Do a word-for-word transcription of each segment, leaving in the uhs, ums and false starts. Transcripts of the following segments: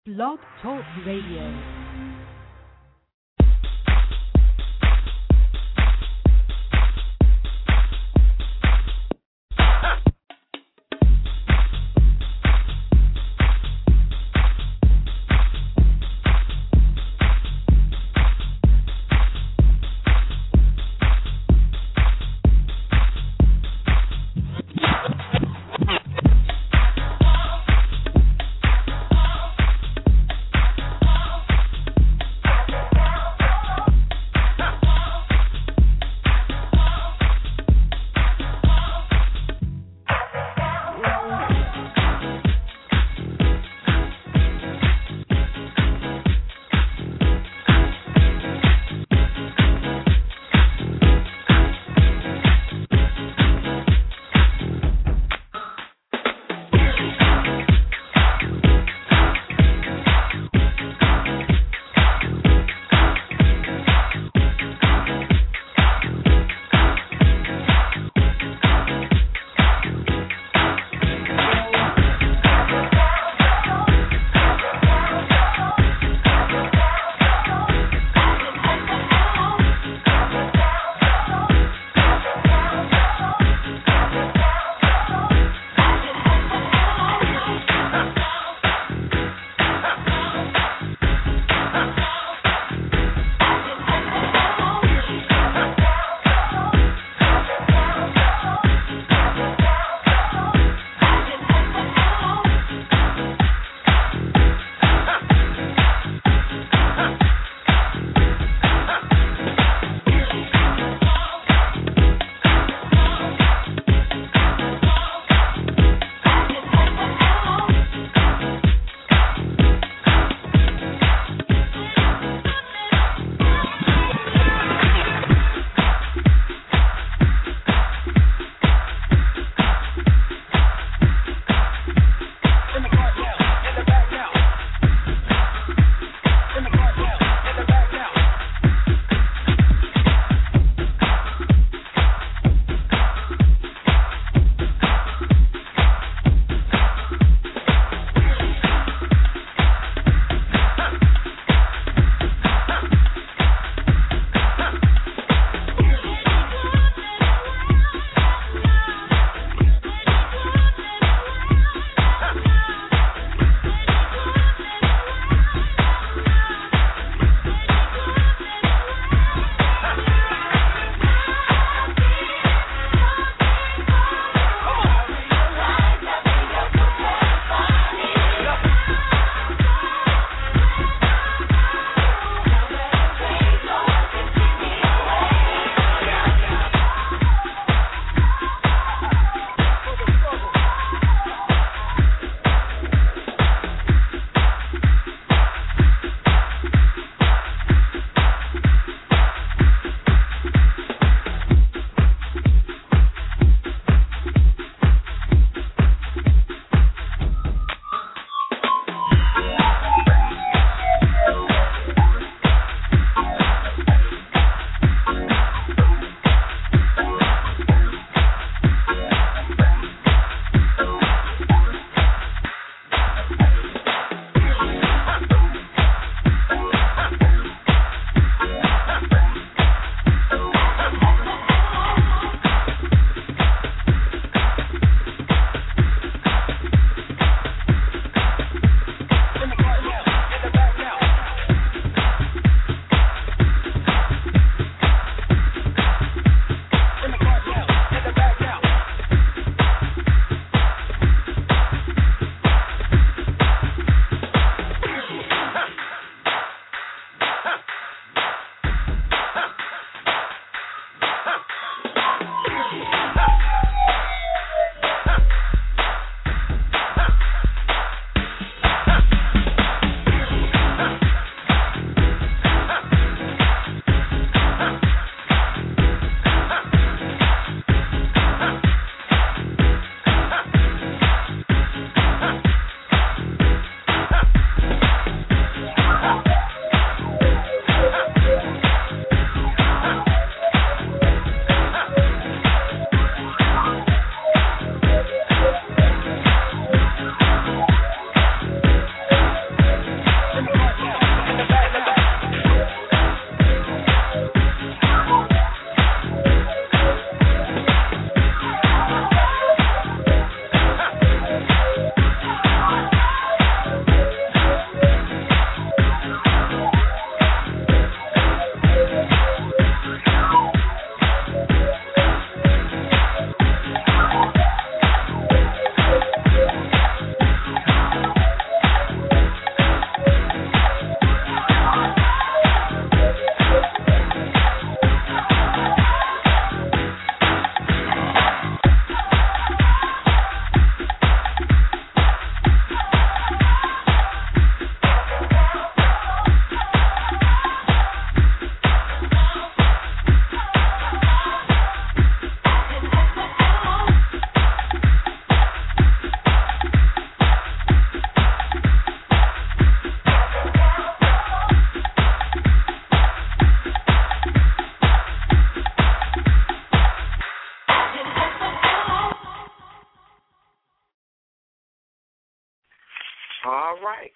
Blog Talk Radio.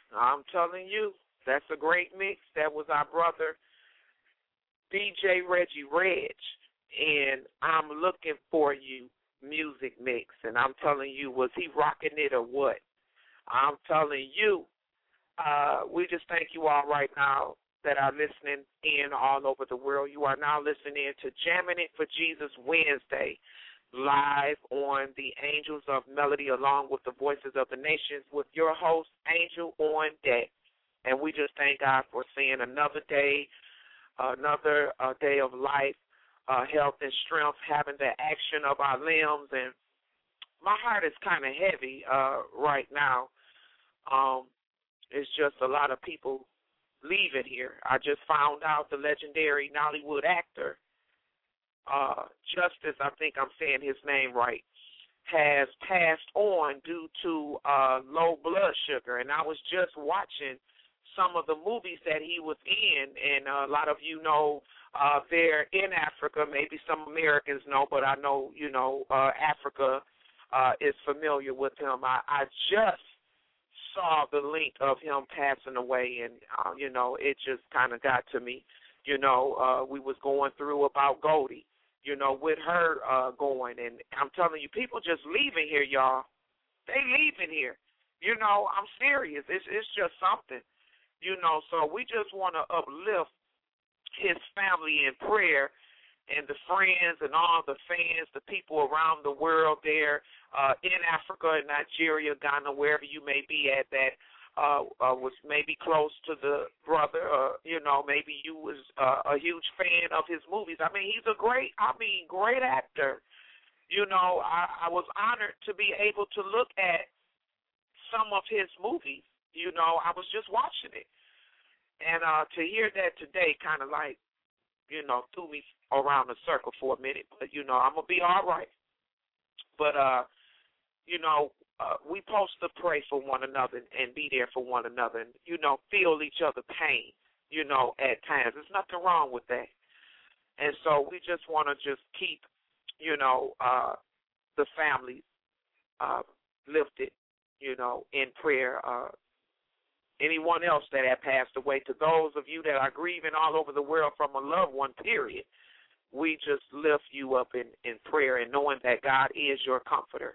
I'm telling you, that's a great mix. That was our brother, D J Reggie Reg, and I'm looking for you music mix. And I'm telling you, was he rocking it or what? I'm telling you, uh, we just thank you all right now that are listening in all over the world. You are now listening in to Jamming It for Jesus Wednesday, live on the Angels of Melody along with the Voices of the Nations with your host, Angel on Deck. And we just thank God for seeing another day, another uh, day of life, uh, health and strength, having the action of our limbs. And my heart is kind of heavy uh, right now. Um, it's just a lot of people leaving here. I just found out the legendary Nollywood actor, uh, Justice, I think I'm saying his name right, has passed on due to uh, low blood sugar. And I was just watching some of the movies that he was in, and uh, a lot of you know uh, they're in Africa. Maybe some Americans know, but I know, you know, uh, Africa uh, is familiar with him. I, I just saw the link of him passing away, and, uh, you know, it just kind of got to me. You know, uh, we was going through about Goldie, you know, with her uh, going, and I'm telling you, people just leaving here, y'all. They leaving here. You know, I'm serious. It's, it's just something. You know, so we just want to uplift his family in prayer and the friends and all the fans, the people around the world there uh, in Africa and Nigeria, Ghana, wherever you may be at that uh, uh, was maybe close to the brother. Uh, you know, maybe you was uh, a huge fan of his movies. I mean, he's a great, I mean, great actor. You know, I, I was honored to be able to look at some of his movies. You know, I was just watching it. And uh, to hear that today kind of like, you know, threw me around the circle for a minute. But, you know, I'm going to be all right. But, uh, you know, uh, we supposed to pray for one another and be there for one another and, you know, feel each other's pain, you know, at times. There's nothing wrong with that. And so we just want to just keep, you know, uh, the families uh, lifted, you know, in prayer. Uh, anyone else that had passed away, to those of you that are grieving all over the world from a loved one, period, we just lift you up in, in prayer and knowing that God is your comforter.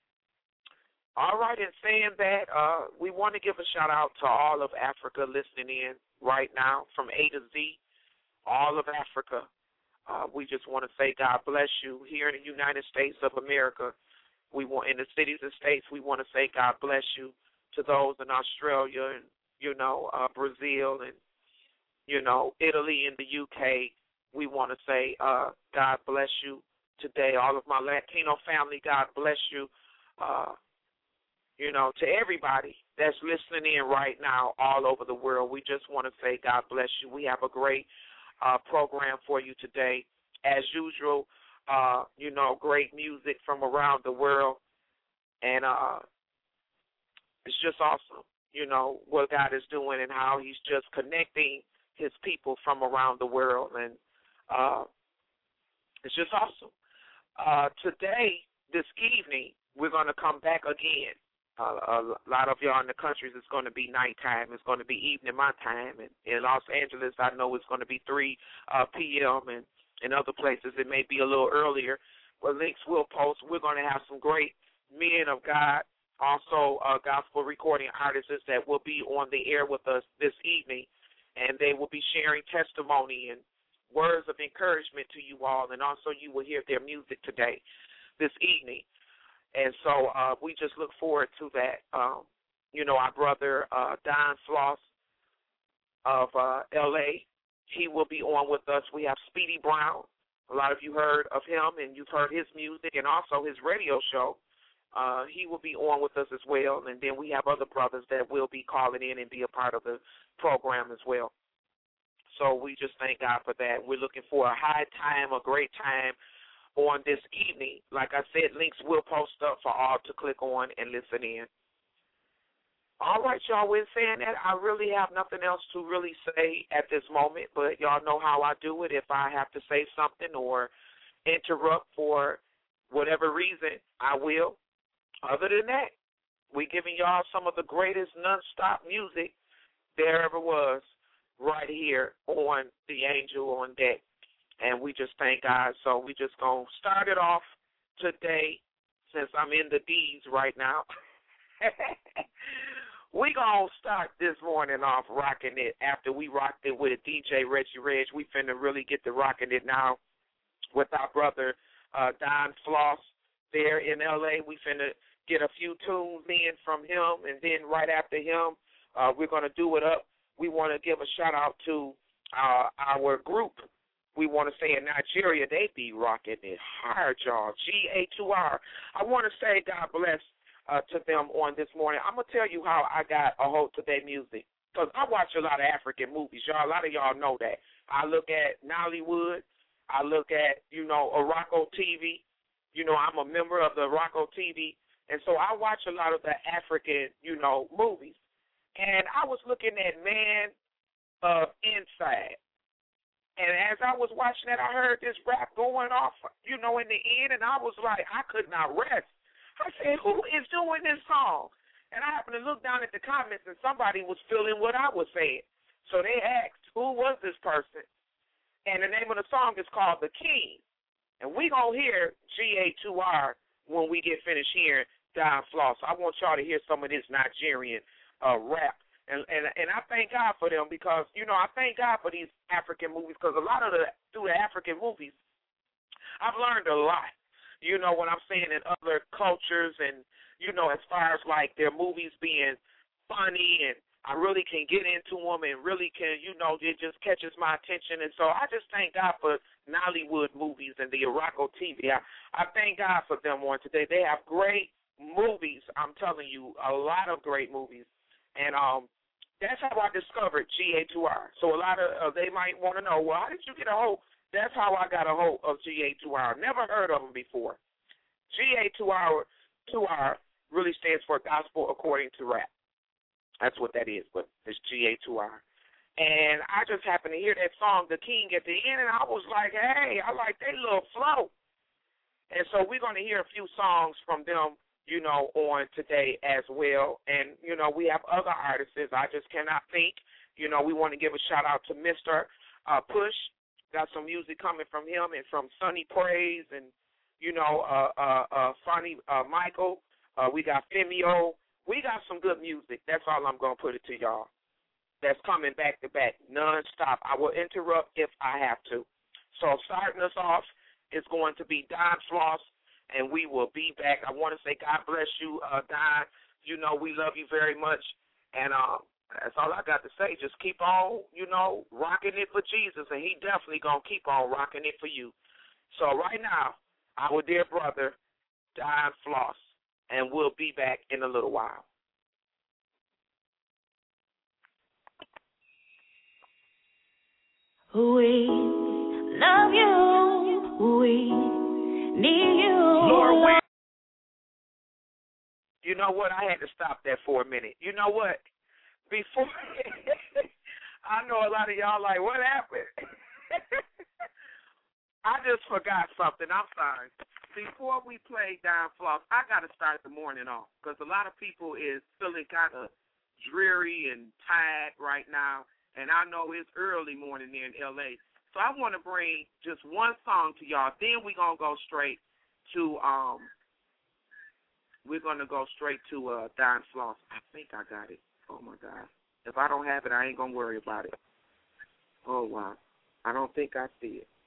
All right, in saying that, uh, we want to give a shout-out to all of Africa listening in right now from A to Z, all of Africa. Uh, we just want to say God bless you. Here in the United States of America, we want in the cities and states, we want to say God bless you. To those in Australia and, you know, uh, Brazil and, you know, Italy and the U K, we want to say uh, God bless you today. All of my Latino family, God bless you. Uh, you know, to everybody that's listening in right now all over the world, we just want to say God bless you. We have a great uh, program for you today. As usual, uh, you know, great music from around the world. And, uh, it's just awesome, you know, what God is doing and how he's just connecting his people from around the world. And uh, it's just awesome. Uh, today, this evening, we're going to come back again. Uh, a lot of y'all in the countries, it's going to be nighttime. It's going to be evening my time. And in Los Angeles, I know it's going to be three p.m. And in other places, it may be a little earlier. But links will post. We're going to have some great men of God, also uh, gospel recording artists that will be on the air with us this evening, and they will be sharing testimony and words of encouragement to you all, and also you will hear their music today, this evening. And so uh, we just look forward to that. Um, you know, our brother uh, Don Floss of uh, L A, he will be on with us. We have Speedy Brown. A lot of you heard of him, and you've heard his music and also his radio show. Uh, he will be on with us as well, and then we have other brothers that will be calling in and be a part of the program as well. So we just thank God for that. We're looking for a high time, a great time on this evening. Like I said, links will post up for all to click on and listen in. All right, y'all, with saying that, I really have nothing else to really say at this moment, but y'all know how I do it. If I have to say something or interrupt for whatever reason, I will. Other than that, We giving y'all some of the greatest non-stop music there ever was right here on the Angel on Deck. And we just thank God. So we just going to start it off today since I'm in the D's right now. We going to start this morning off rocking it after we rocked it with D J Reggie Reg. We finna really get to rocking it now with our brother uh, Don Floss there in L A. We finna get a few tunes in from him, and then right after him, uh, we're going to do it up. We want to give a shout-out to uh, our group. We want to say in Nigeria, they be rocking it hard, y'all, G A two R. I want to say God bless Uh, to them on this morning. I'm going to tell you how I got a hold to their music, because I watch a lot of African movies, y'all. A lot of y'all know that. I look at Nollywood. I look at, you know, Araco T V. You know, I'm a member of the Araco T V, and so I watch a lot of the African, you know, movies. And I was looking at Man of Inside, and as I was watching that, I heard this rap going off, you know, in the end, and I was like, I could not rest. I said, who is doing this song? And I happened to look down at the comments, and somebody was feeling what I was saying. So they asked, who was this person? And the name of the song is called The King. And we going to hear G A two R when we get finished hearing Don Floss. I want y'all to hear some of this Nigerian uh, rap. And, and and I thank God for them because, you know, I thank God for these African movies because a lot of the, through the African movies, I've learned a lot. You know, what I'm saying, in other cultures and, you know, as far as, like, their movies being funny and I really can get into them and really can, you know, it just catches my attention. And so I just thank God for Nollywood movies and the Araco T V. I, I thank God for them on today. They have great movies, I'm telling you, a lot of great movies. And um, that's how I discovered G A two R. So a lot of uh, they might want to know, well, how did you get a hold? That's how I got a hold of G A two R. Never heard of them before. G A two R really stands for Gospel According to Rap. That's what that is, but it's G A two R. And I just happened to hear that song, The King, at the end, and I was like, hey, I like that little flow. And so we're going to hear a few songs from them, you know, on today as well. And, you know, we have other artists. I just cannot think. You know, we want to give a shout-out to Mister Uh, Push. Got some music coming from him and from Sonny Praise and, you know, uh, uh, uh, Funny uh, Michael. Uh, we got Femio. We got some good music. That's all I'm going to put it to y'all. That's coming back to back, nonstop. I will interrupt if I have to. So starting us off is going to be Don Floss, and we will be back. I want to say God bless you, uh, Don. You know we love you very much, and um. That's all I got to say. Just keep on, you know, rocking it for Jesus, and he definitely going to keep on rocking it for you. So right now, our dear brother, Don Floss, and we'll be back in a little while. We love you. We need you. Lord, we... You know what? I had to stop that for a minute. You know what? Before, I know a lot of y'all like, what happened? I just forgot something. I'm sorry. Before we play Don Floss, I got to start the morning off because a lot of people is feeling kind of dreary and tired right now, and I know it's early morning there in L A. So I want to bring just one song to y'all. Then we're going to go straight to, um, we're going to go straight to uh, Don Floss. I think I got it. Oh, my God. If I don't have it, I ain't going to worry about it. Oh, wow. I don't think I see it.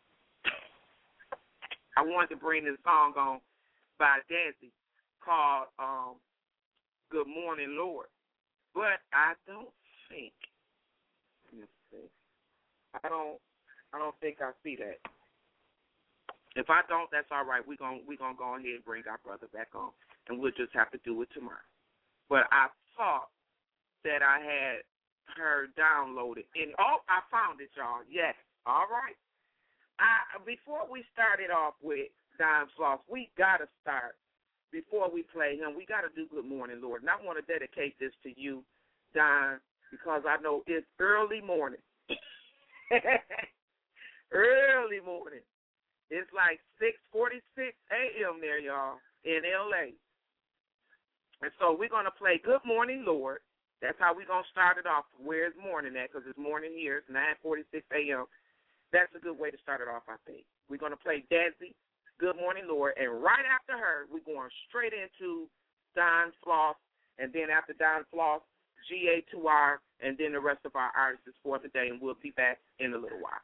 I wanted to bring this song on by Dazzy called um, Good Morning, Lord. But I don't think, let me see. I don't, I don't think I see that. If I don't, that's all right. We're going we gonna go ahead and bring our brother back on, and we'll just have to do it tomorrow. But I thought that I had her downloaded. And, oh, I found it, y'all. Yes. All right. I, before we started off with Don Floss, we got to start, before we play him, we got to do Good Morning, Lord. And I want to dedicate this to you, Don, because I know it's early morning. Early morning. It's like six forty-six a.m. there, y'all, in L A. And so we're going to play Good Morning, Lord. That's how we're going to start it off. Where's morning at? Because it's morning here. It's nine forty-six a.m. That's a good way to start it off, I think. We're going to play Desi, Good Morning, Lord. And right after her, we're going straight into Don Floss. And then after Don Floss, G A two R, and then the rest of our artists for the day. And we'll be back in a little while.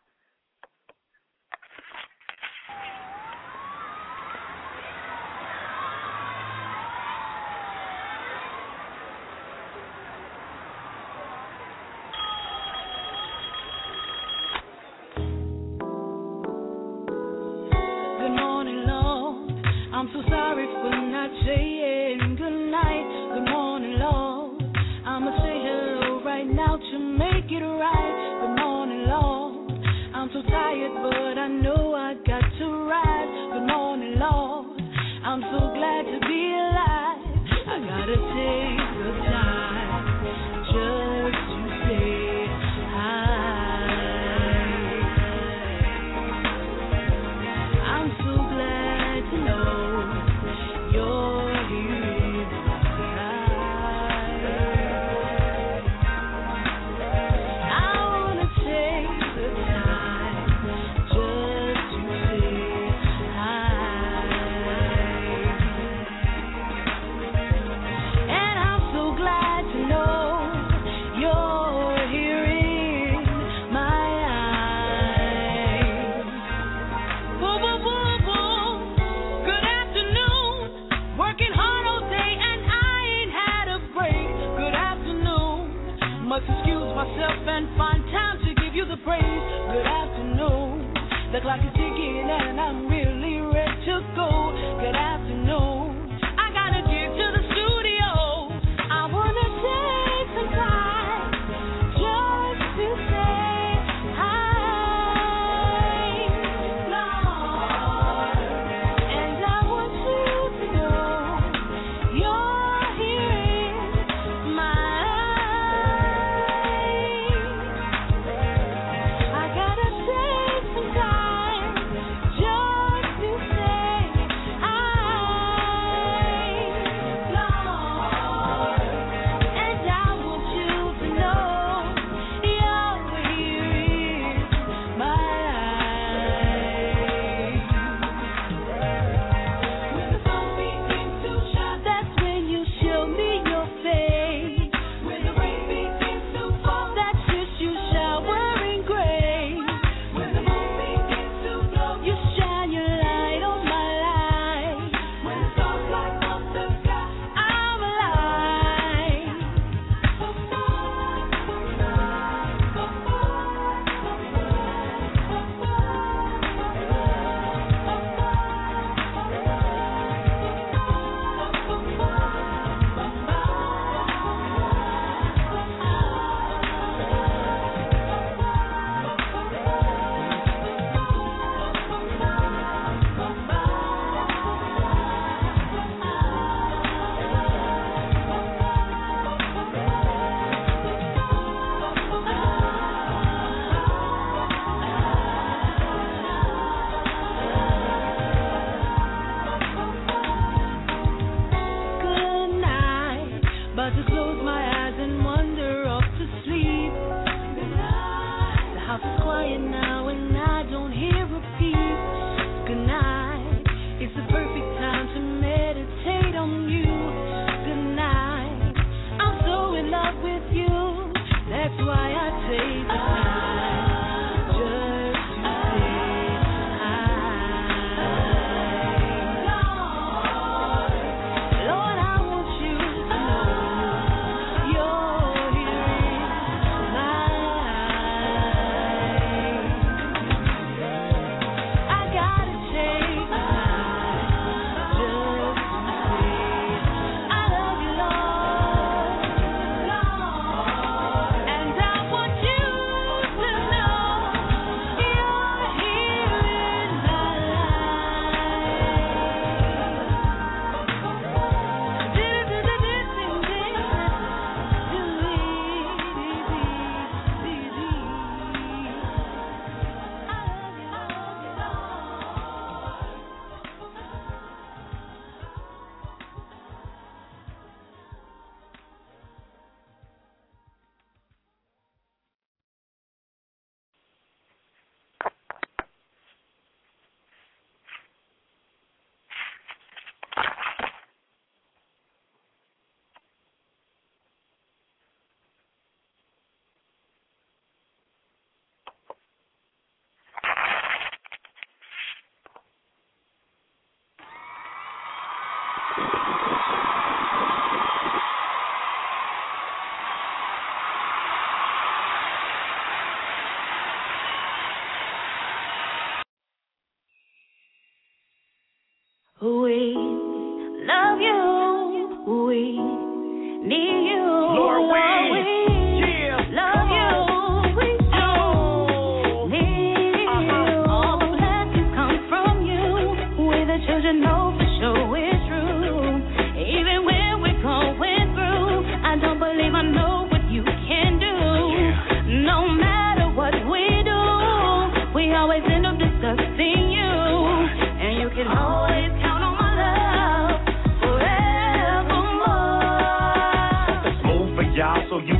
I'm so sorry for not saying good night, good morning, Lord. I'ma say hello right now to make it right. Good morning, Lord. I'm so tired, but I know I got to rise. Good morning, Lord. I'm so glad to be alive. I gotta take the time just to say hi. I'm so glad to know you're here in my life. I wanna take the time just to say hi. And I'm so glad to know you're here in my eyes. Whoa, whoa, whoa, whoa. Good afternoon. Working hard all day and I ain't had a break. Good afternoon. Must excuse myself and find time to give you the praise. Good afternoon. The clock is ticking and I'm really ready to go. Good afternoon. I gotta get to the studio. I wanna take some time just to say hi, Lord. And I want you to know you're here in my eyes. I gotta take some time just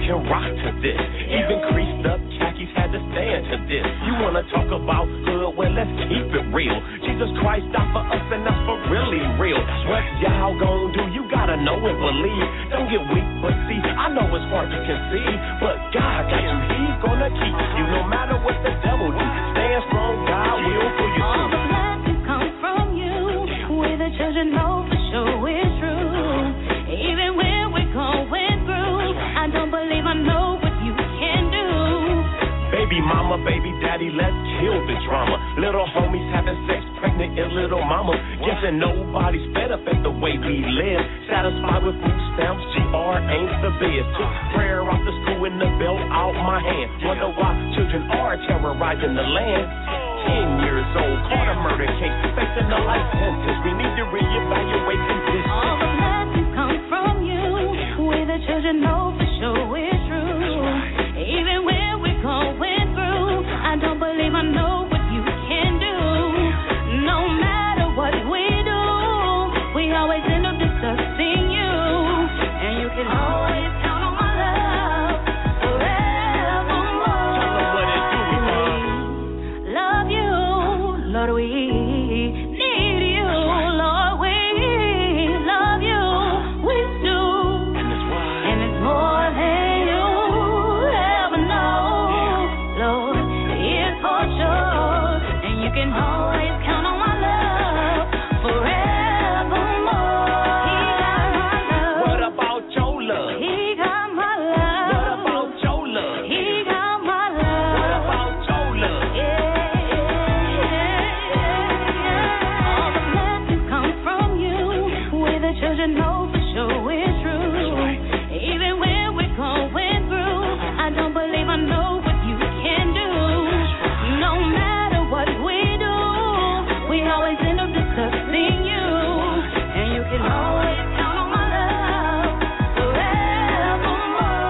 can rock to this. Even creased up khakis had to stand to this. You wanna talk about hood? Well, let's keep it real. Jesus Christ died for us, and that's for really real. What y'all gon' do? You gotta know and believe. Don't get weak, but see, I know it's hard to conceive, but God got you. He's gonna keep you no matter what the devil do. Stand strong, God will pull you through. All the blessings come from you. We the children know for sure it's true. Even when we're going through, I don't believe I know what you can do. Baby mama, baby daddy, let's kill the drama. Little homies having sex, pregnant and little mama. Guessing nobody's fed up at the way we live. Satisfied with food stamps, G R ain't the biz. Took prayer off the school and the belt out my hand. Wonder why children are terrorizing the land. Ten years old, caught a murder case, facing a life sentence. We need to reevaluate conditions. All the blessings come from you. We the children know for sure it's true. Even when we're going through, I don't believe I know what you can do. No matter what we do, we always end up discussing you. And you can always count on my love forevermore. Tell them what it do, we love you, Lord, we need you, Lord, we love you, we do. And it's why. And it's more than you ever know, Lord, it's for sure. And you can always count on my love forevermore. He got my love. What about your love? He got my love. What about your love? He got my love. What about your love? Yeah, all the blessings come from you. We the children know for sure it's true. Even when we're going through, I don't believe I know what you can do. No matter what we do, we always end up discussing you. And you can always count on my love forevermore.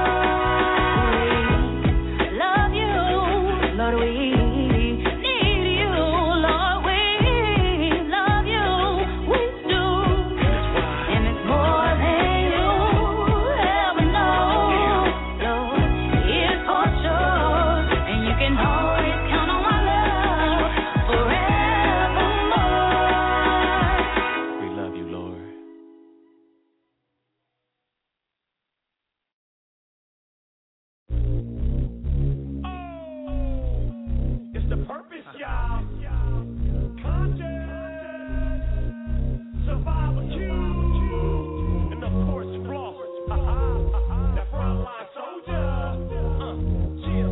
We love you, Lord, we need you, Lord, we love you, we do. And it's more than you ever know, Lord, it's for sure. And you can always count on my love forevermore. We love you, Lord. It's the purpose, y'all. Conscious, survival Q, and of course floss. That frontline soldier. Uh, chill.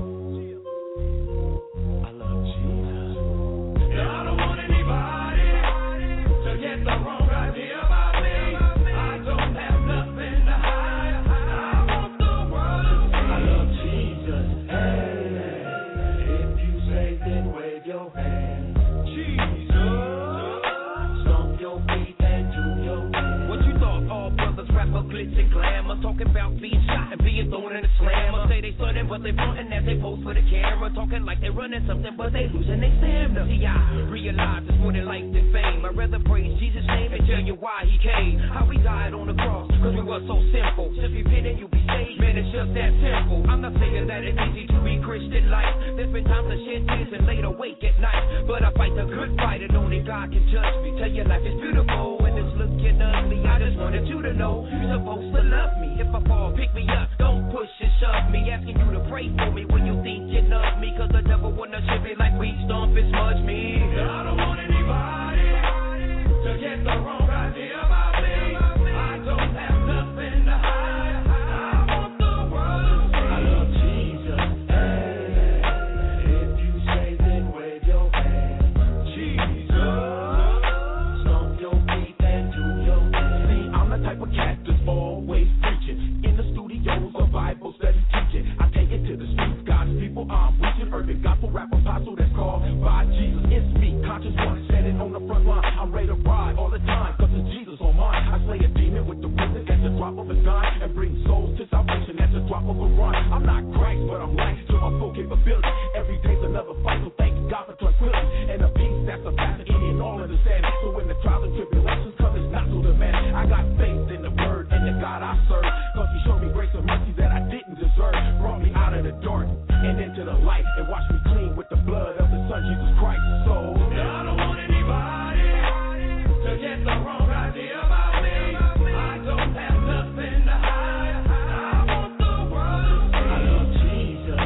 I love Jesus. And I don't want anybody to get the wrong idea about me. I don't have nothing to hide. I want the world to see. I love Jesus. Hey, if you say then wave your hand. Jesus. Stomp your feet and do your dance. What you thought? All brothers rap up glitz and glamour, talking about being shot and being thrown in a slammer. Say they stunning, but they frontin' as they pose for the camera, talking like they running something, but they losing their stamina. See, I realize it's more than life than fame. I'd rather praise Jesus' name and tell you why he came, how he died on the cross, cause we were so simple. Just repent and you be saved, man, it's just that simple. I'm not saying that it's easy to be Christian life. There's been times I shed tears and laid awake at night, but I fight the good fight and only God can judge me. Tell you life is beautiful and it's looking ugly. I just wanted you to know you're supposed to love me. If I fall, pick me up, don't push and shove me. Asking you to pray for me when you think you love me, cause the devil wanna ship me like weed stomp and smudge me. I don't want anybody to get the wrong idea about me. I don't have nothing to hide. I want the world to see. I love Jesus. Hey, if you say then wave your hand. Jesus. Stomp your feet and do your dance. See, I'm the type of cat that's always preaching. In the studios of Bible study teaching. I take it to the streets, God's people. I'm reaching urban gospel rap apostle that's called by Jesus. It's me, conscious one, standing on the front line. I'm ready to ride all the time, cause it's Jesus on mine. I slay a demon with the witness at the drop of a dime, and bring souls to salvation at the drop of a rhyme. I'm not Christ, but I'm light to my full capability. Every day's another fight, so thank God for tranquility and a peace that's surpassing any and all understanding. So when the trials and tribulations come, it's not so demanding. I got faith in the word and the God I serve, cause he showed me grace and mercy that I didn't deserve. and into the light and wash me clean with the blood of the Son Jesus Christ. So I don't want anybody to get the wrong idea about me. I don't have nothing to hide. I want the world to see. I love Jesus.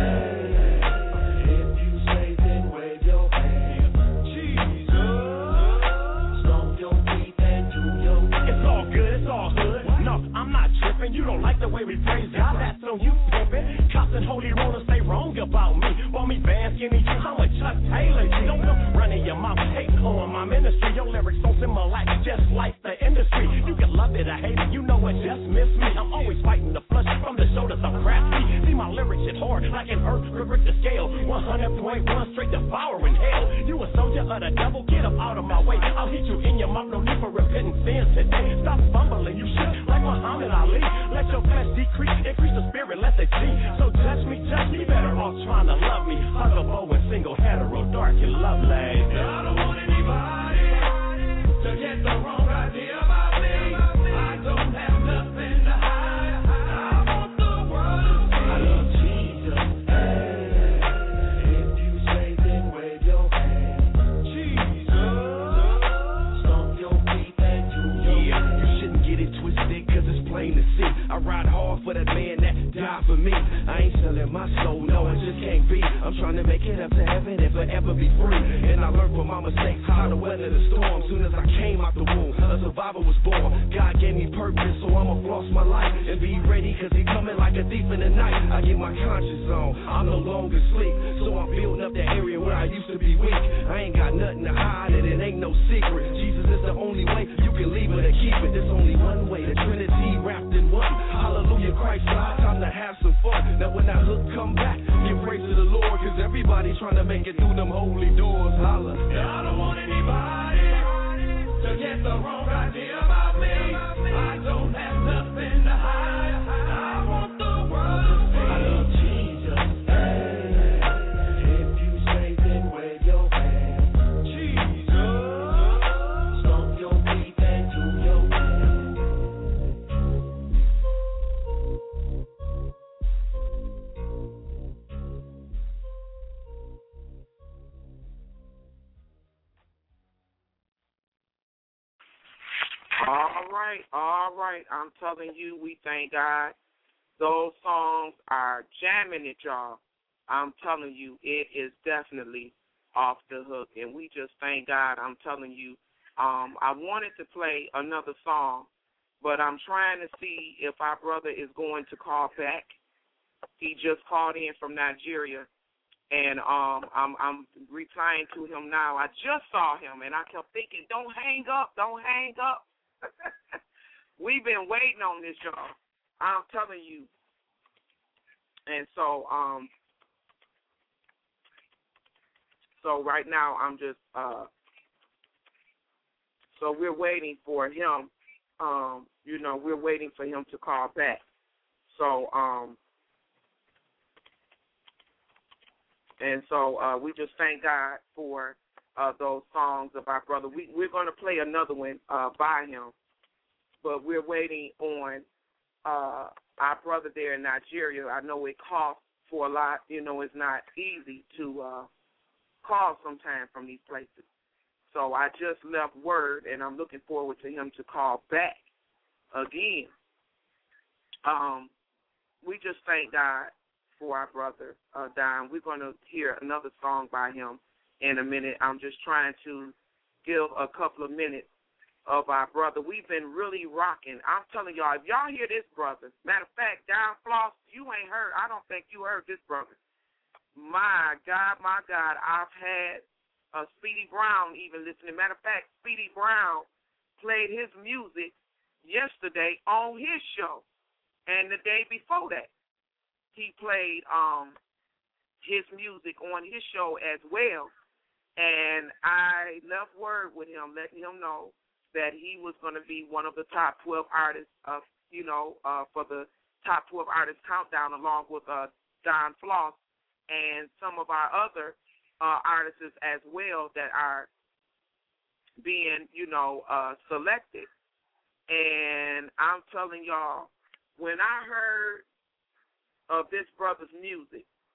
Hey, if you say then wave your hand. Jesus. Stomp your feet and do your dance. it's all good, it's all good. No, I'm not tripping. You don't like the way we praise God, that's on you pimpin'. Cops and holy rollers say wrong about me. Want me band skinny too? I'm a Chuck Taylor. G. Don't come running your mouth, hate on my ministry. Your lyrics so similar, just like the industry. You can love it or hate it, you know it just miss me. I'm always fighting the flush from the shoulders, I'm crafty. See my lyrics shit hard, like an earth grip the scale. one hundred point one straight devouring hell. You a soldier of the devil, get up out of my way. I'll hit you in your mouth, no need for repenting sins today. Stop fumbling, you shit like Muhammad Ali. Let your flesh decrease, increase the spirit, let the G. So judge me, judge me, better off trying to love me. Huggable and single, hetero, dark and lovely. I don't want anybody to get the wrong idea about me. I don't have nothing to hide. I want the world to see. I love Jesus. Hey, if you say then wave your hand. Jesus. Stomp your feet and do your Yeah, dance. you shouldn't get it twisted, cause it's plain to see. I ride hard for that man that died for me. I ain't selling my soul, no, it just can't be. I'm trying to make it up to heaven and forever be free. And I learned from my mistakes how to weather the storm. Soon as I came out the womb, a survivor was born. God gave me purpose, so I'ma floss my life and be ready, cause he coming like a thief in the night. I get my conscience on, I'm no longer sleep. So I'm building up the area where I used to be weak. I ain't got nothing to hide, and it ain't no secret. Jesus is the only way you can leave it and keep it. There's only one way, the Trinity wrapped in one. Hallelujah, Christ, fly, time to have some fun. Now when that hook come back, give praise to the Lord, cause everybody trying to make it through them holy doors. Holla. I don't want anybody to get the wrong idea about me. I don't have nothing to hide. I want the world to see. I love Jesus. Hey, if you say then wave your hand. Jesus. Stomp your feet and do your dance. All right, all right. I'm telling you, we thank God. Those songs are jamming it, y'all. I'm telling you, it is definitely off the hook, and we just thank God. I'm telling you, um, I wanted to play another song, but I'm trying to see if our brother is going to call back. He just called in from Nigeria, and um, I'm, I'm replying to him now. I just saw him, and I kept thinking, don't hang up, don't hang up. We've been waiting on this, y'all. I'm telling you. And so, um, so right now I'm just, uh, so we're waiting for him. Um, you know, we're waiting for him to call back. So, um, and so uh, we just thank God for uh, those songs of our brother. We, we're going to play another one uh, by him, but we're waiting on uh, our brother there in Nigeria. I know it costs for a lot. You know, it's not easy to uh, call sometime from these places. So I just left word, and I'm looking forward to him to call back again. Um, we just thank God for our brother, uh, Don. We're going to hear another song by him in a minute. I'm just trying to give a couple of minutes of our brother. We've been really rocking. I'm telling y'all, if y'all hear this brother, matter of fact, Don Floss, you ain't heard, I don't think you heard this brother. My God, my God, I've had uh, Speedy Brown even listening. Matter of fact, Speedy Brown played his music yesterday on his show, and the day before that, he played um, his music on his show as well. And I left word with him, letting him know that he was going to be one of the top twelve artists, of, you know, uh, for the top twelve artists countdown, along with uh, Don Floss and some of our other uh, artists as well that are being, you know, uh, selected. And I'm telling y'all, when I heard of this brother's music,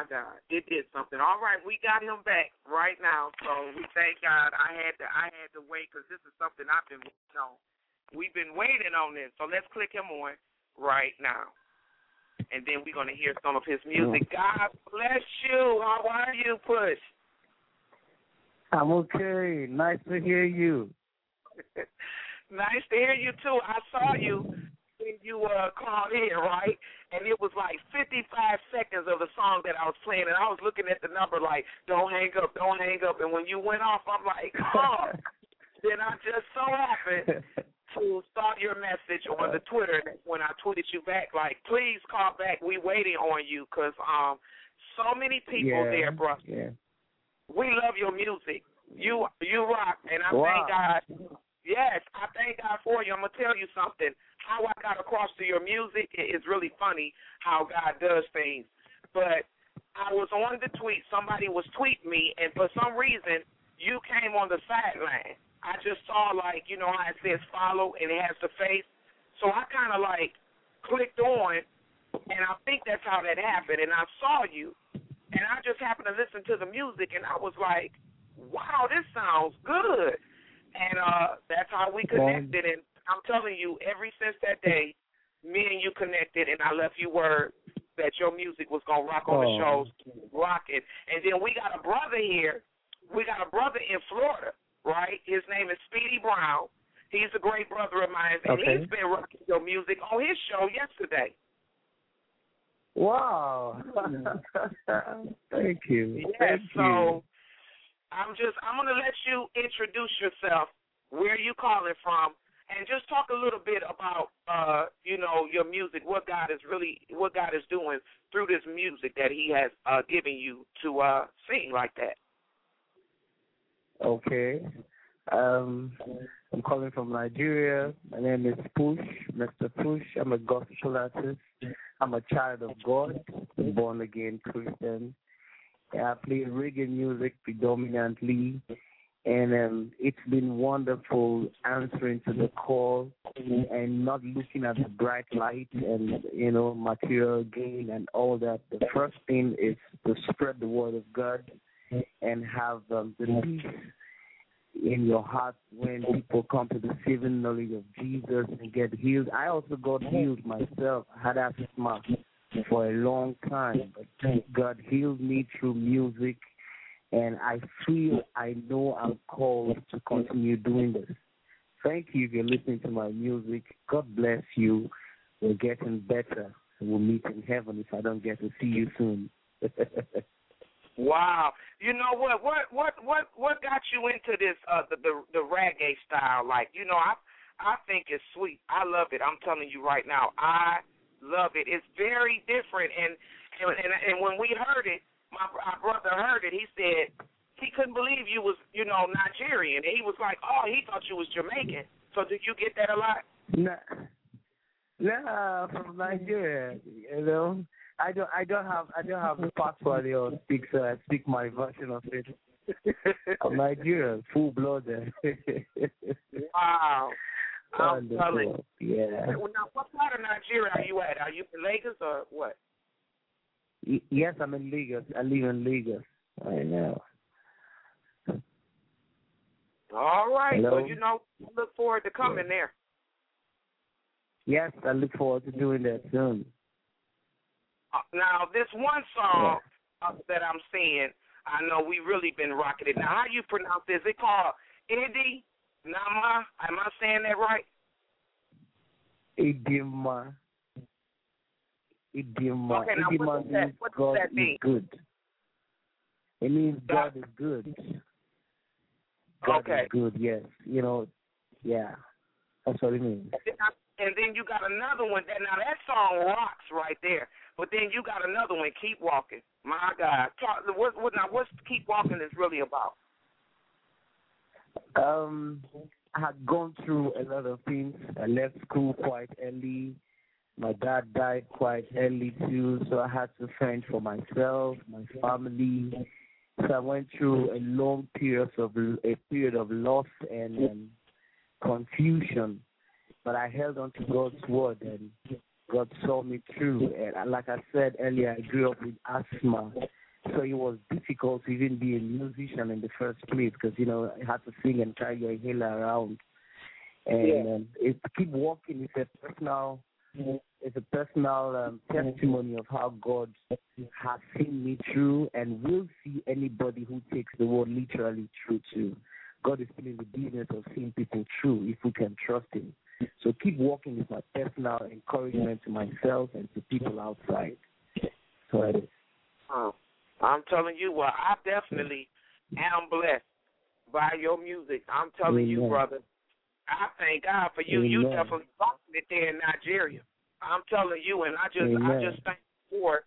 God, it did something. All right, we got him back right now, so we thank God. I had to, I had to wait because this is something I've been waiting on. We've been waiting on this, so let's click him on right now, and then we're gonna hear some of his music. God bless you. How are you, Push? I'm okay. Nice to hear you. Nice to hear you too. I saw you when you uh, called in, right? And it was like fifty-five seconds of the song that I was playing, and I was looking at the number like, don't hang up, don't hang up. And when you went off, I'm like, oh. Then I just so happened to start your message on the Twitter when I tweeted you back, like, please call back. We waiting on you because um, so many people yeah, there, bro. Yeah. We love your music. You you rock, and I wow. thank God. Yes, I thank God for you. I'm going to tell you something. How I got across to your music is really funny how God does things. But I was on the tweet. Somebody was tweeting me, and for some reason, you came on the sideline. I just saw, like, you know how it says follow, and it has the face. So I kind of, like, clicked on, and I think that's how that happened. And I saw you, and I just happened to listen to the music, and I was like, wow, this sounds good. And uh, that's how we connected. And I'm telling you, ever since that day, me and you connected, and I left you word that your music was going to rock on oh. the shows, rock it. And then we got a brother here. We got a brother in Florida, right? His name is Speedy Brown. He's a great brother of mine, and okay. he's been rocking your music on his show yesterday. Wow. Thank you. Yes, Thank so you. I'm just, I'm going to let you introduce yourself, where you calling from, and just talk a little bit about, uh, you know, your music, what God is really, what God is doing through this music that he has uh, given you to uh, sing like that. Okay. Um, I'm calling from Nigeria. My name is Push, Mister Push. I'm a gospel artist. I'm a child of God, born again Christian. I play reggae music predominantly, and um, it's been wonderful answering to the call and not looking at the bright light and, you know, material gain and all that. The first thing is to spread the word of God and have um, the peace in your heart when people come to the saving knowledge of Jesus and get healed. I also got healed myself. I had asthma for a long time, but God healed me through music, and I feel I know I'm called to continue doing this. Thank you if you're listening to my music. God bless you. We're getting better. We'll meet in heaven if I don't get to see you soon. Wow. You know what? What what what what got you into this uh the, the the reggae style? Like, you know, I I think it's sweet. I love it. I'm telling you right now. I love it. It's very different, and and and, and when we heard it, my, my brother heard it. He said he couldn't believe you was, you know, Nigerian. And he was like, oh, he thought you was Jamaican. So did you get that a lot? Nah, nah, from Nigeria. You know, I don't, I don't have, I don't have the passport or speak, so I speak my version of it. I'm Nigerian, full blooded. Wow. I'm telling you. Yeah. Now, what part of Nigeria are you at? Are you in Lagos or what? Y- yes, I'm in Lagos. I live in Lagos right now. All right. Hello? Well, you know, look forward to coming yeah. there. Yes, I look forward to doing that soon. Uh, now, this one song yeah. uh, that I'm seeing, I know we really been rocking it. Now, how you pronounce this? It called Idi Nama. Am I saying that right? Idima. Idima. Okay, now Idima what does that, means what does God that mean? is good. It means God is good. God okay. is good, yes. You know, yeah. That's what it means. And then, I, and then you got another one. That, now, that song rocks right there. But then you got another one, Keep Walking. My God. Talk, what, what, now, what's Keep Walking is really about? Um, I had gone through a lot of things. I left school quite early. My dad died quite early too, so I had to fend for myself, my family. So I went through a long period of a period of loss and um, confusion. But I held on to God's word, and God saw me through. And like I said earlier, I grew up with asthma. So it was difficult to even be a musician in the first place because, you know, I had to sing and carry your inhaler around. And yeah. um, it, keep walking is a personal, it's a personal um, testimony of how God has seen me through and will see anybody who takes the word literally true too. God is still in the business of seeing people through if we can trust Him. So keep walking is my personal encouragement to myself and to people outside. So it is. Oh, I'm telling you, well, I definitely am blessed by your music. I'm telling Amen. you, brother. I thank God for you. Amen. You definitely rocking it there in Nigeria. I'm telling you, and I just, Amen. I just thank you for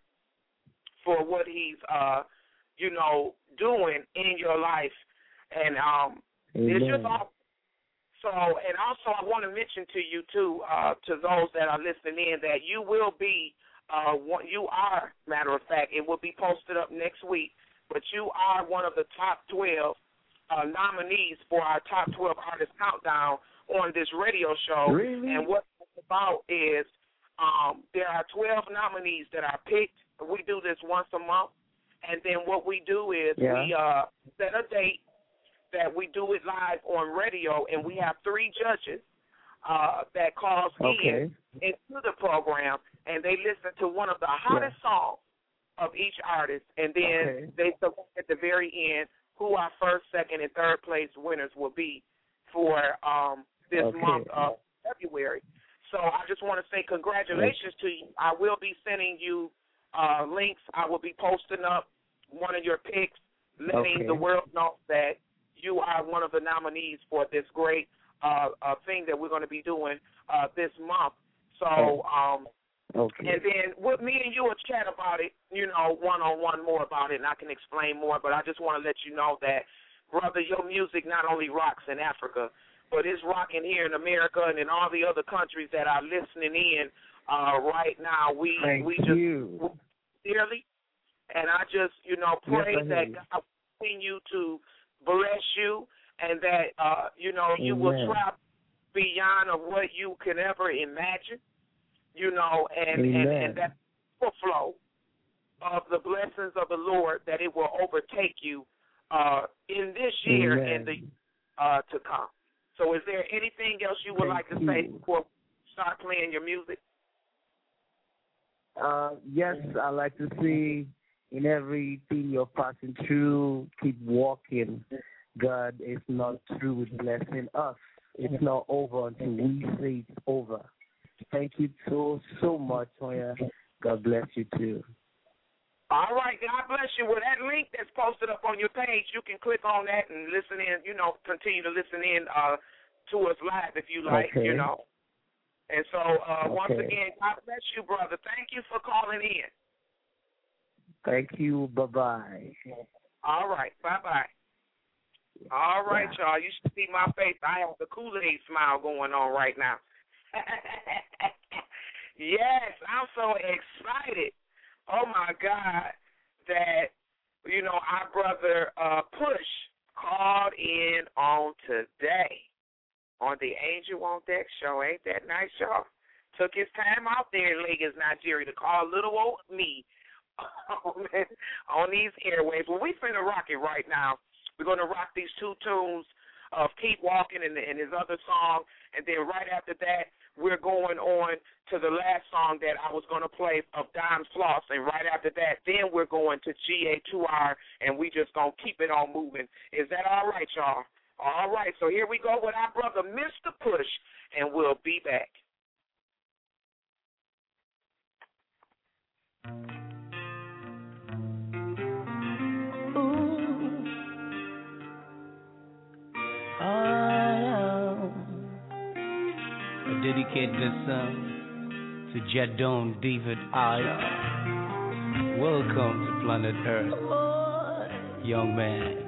for what He's, uh, you know, doing in your life, and um, Amen. it's just all. So, and also I want to mention to you too, uh, to those that are listening in, that you will be, uh, one, you are, matter of fact, it will be posted up next week, but you are one of the top twelve uh, nominees for our top twelve artist countdown on this radio show. Really? And what it's about is um, there are twelve nominees that are picked. We do this once a month, and then what we do is yeah. we uh, set a date that we do it live on radio, and we have three judges uh, that calls okay. in into the program, and they listen to one of the hottest yeah. songs of each artist, and then okay. they select at the very end who our first, second, and third place winners will be for um, this okay. month of February. So I just want to say congratulations okay. to you. I will be sending you uh, links. I will be posting up one of your picks, letting okay. the world know that you are one of the nominees for this great uh, uh, thing that we're going to be doing uh, this month. So, um, okay. and then with me and you will chat about it, you know, one-on-one more about it, and I can explain more. But I just want to let you know that, brother, your music not only rocks in Africa, but it's rocking here in America and in all the other countries that are listening in uh, right now. We Thank we just you. Sincerely, and I just, you know, pray yes, that God will continue to bless you, and that, uh, you know, you Amen. will travel beyond of what you can ever imagine, you know, and, and, and that overflow of the blessings of the Lord, that it will overtake you uh, in this year Amen. and the uh, to come. So is there anything else you would Thank like to you. say before we start playing your music? Uh, yes, I like to see in everything you're passing through, keep walking. God is not through with blessing us. It's not over until we say it's over. Thank you so, so much, Toya. God bless you, too. All right, God bless you. Well, that link that's posted up on your page, you can click on that and listen in, you know, continue to listen in uh, to us live if you like, okay. you know. And so, uh, okay. once again, God bless you, brother. Thank you for calling in. Thank you. Bye-bye. All right. Bye-bye. All right, yeah. y'all. You should see my face. I have the Kool-Aid smile going on right now. Yes, I'm so excited. Oh, my God, that, you know, our brother uh, Push called in on today on the Angel on Deck show. Ain't that nice, y'all? Took his time out there in Lagos, Nigeria, to call little old me on these airwaves. Well, we finna rock it right now. We're going to rock these two tunes of Keep Walking and, and his other song, and then right after that, we're going on to the last song that I was going to play of Don Floss, and right after that, then we're going to G A two R, and we just going to keep it on moving. Is that all right, y'all? All right, so here we go with our brother, Mister Push, and we'll be back. I dedicate this song to Jadon David I. Welcome to planet Earth, young man.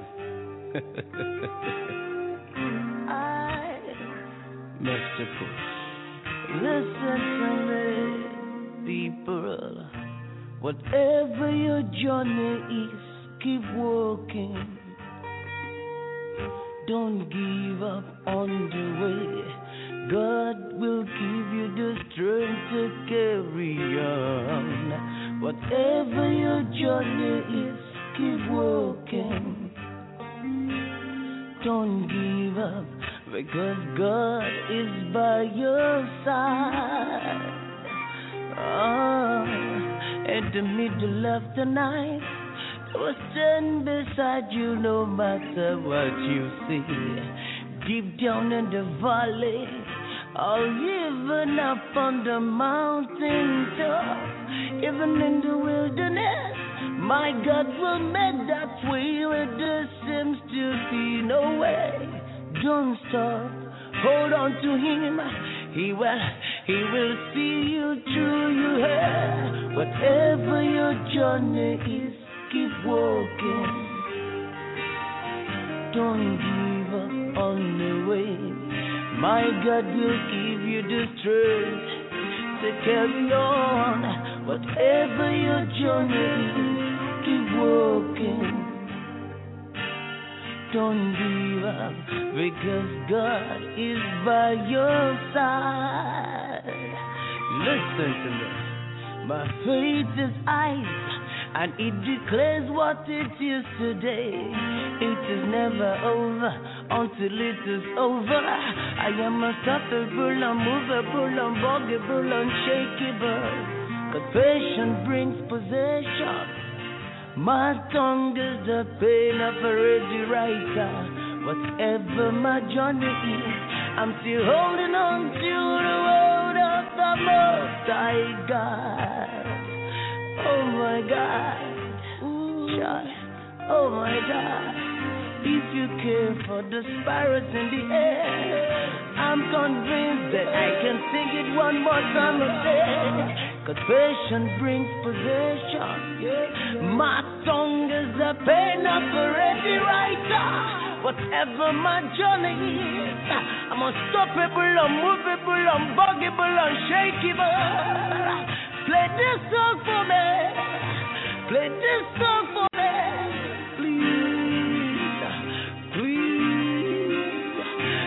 I, Mister Push. listen to me, people. Whatever your journey is, keep walking. Don't give up on the way. God will give you the strength to carry on. Whatever your journey is, keep walking. Don't give up, because God is by your side. Oh, in the middle of the night, I will stand beside you no matter what you see. Deep down in the valley, or even up on the mountain top, even in the wilderness, my God will make that way where there seems to be no way. Don't stop, hold on to Him. He will, He will see you through. You have whatever your journey is, keep walking. Don't give up on the way. My God will give you the strength to carry on. Whatever your journey is, keep walking. Don't give up, because God is by your side. Listen to me. My faith is eyes, and it declares what it is today. It is never over until it is over. I am unstoppable, unmovable, unbuggable, unshakable. But patience brings possession. My tongue is the pain of a ready writer. Whatever my journey is, I'm still holding on to the word of the Most High God. Oh my God, child. Oh my God, if you care for the sparrows in the air, I'm convinced that I can sing it one more time again. Cause patience brings possession. My tongue is the pen of a ready writer. Whatever my journey is, I'm unstoppable, unmovable, unbuggable, unshakable. Play this song for me. Play this song for me. Please, please,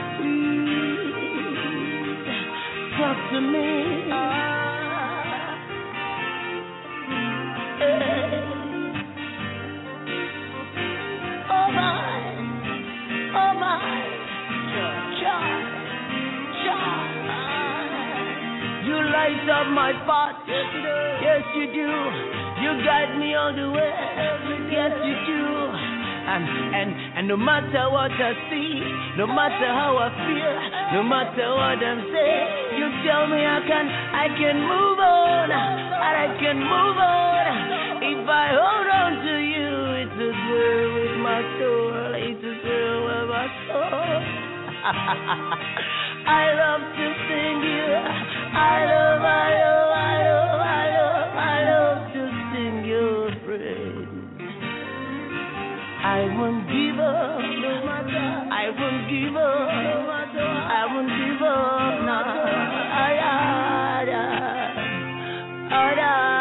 please, talk to me. Oh my, oh my, child, child. You light up my path, yes you do. You guide me all the way, yes you do. And and and no matter what I see, no matter how I feel, no matter what I'm saying, you tell me I can, I can move on, and I can move on. If I hold on to you, it is well with my soul, it is well with my soul. I love to sing you, I love, I love, I love, I love, I love to sing your praise. I won't give up, no matter, I won't give up, no matter, I won't give up, no, I, I, I, I, I.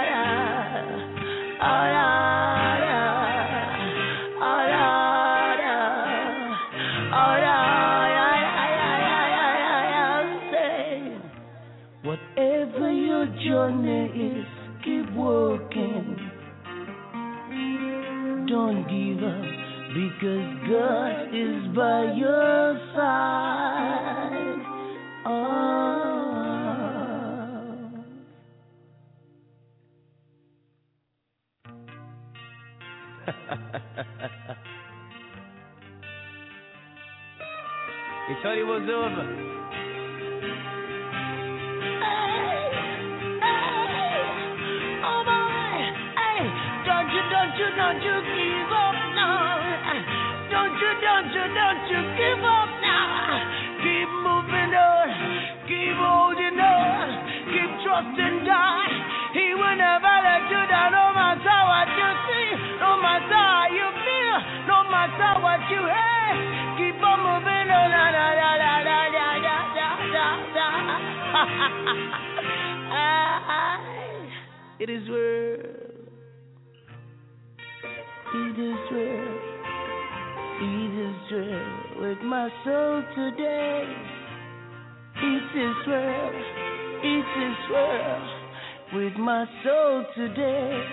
Whatever your journey is, keep walking. Don't give up, because God is by your side. Oh. You thought it was over. Don't you, don't you give up now. Don't you, don't you, don't you give up now. Keep moving on, keep holding on, keep trusting God. He will never let you down, no matter what you see, no matter how you feel, no matter what you hear. Keep on moving on, la la la la la la la la la. It is well. It is well, it is well with my soul today. It is well, it is well with my soul today.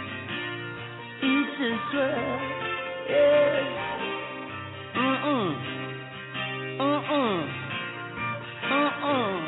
It is well, yes. Mm-mm. Mm-mm. Mm-mm.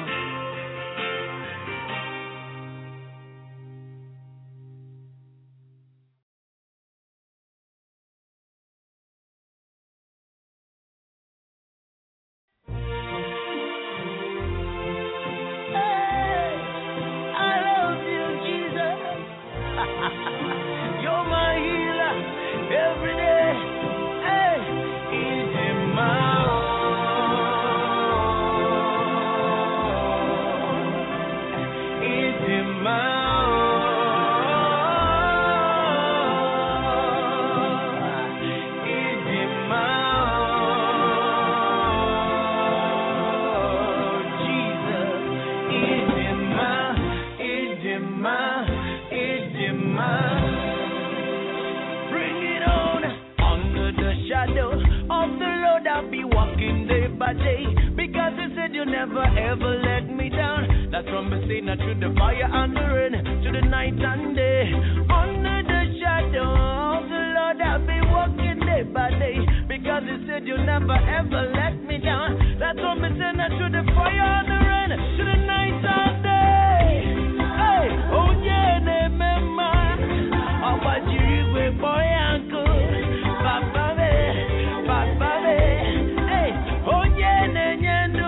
Never ever let me down. That's from the sea, not through the fire and the rain, to the night and day. Under the shadow of the Lord, I'll be walking day by day, because He said you'll never ever let me down. That's from the sea, not through the fire and the rain, to the night and day. Hey, oh yeah, remember about you, boy, uncle, Papa, Papa, hey, oh yeah, Nenyandu.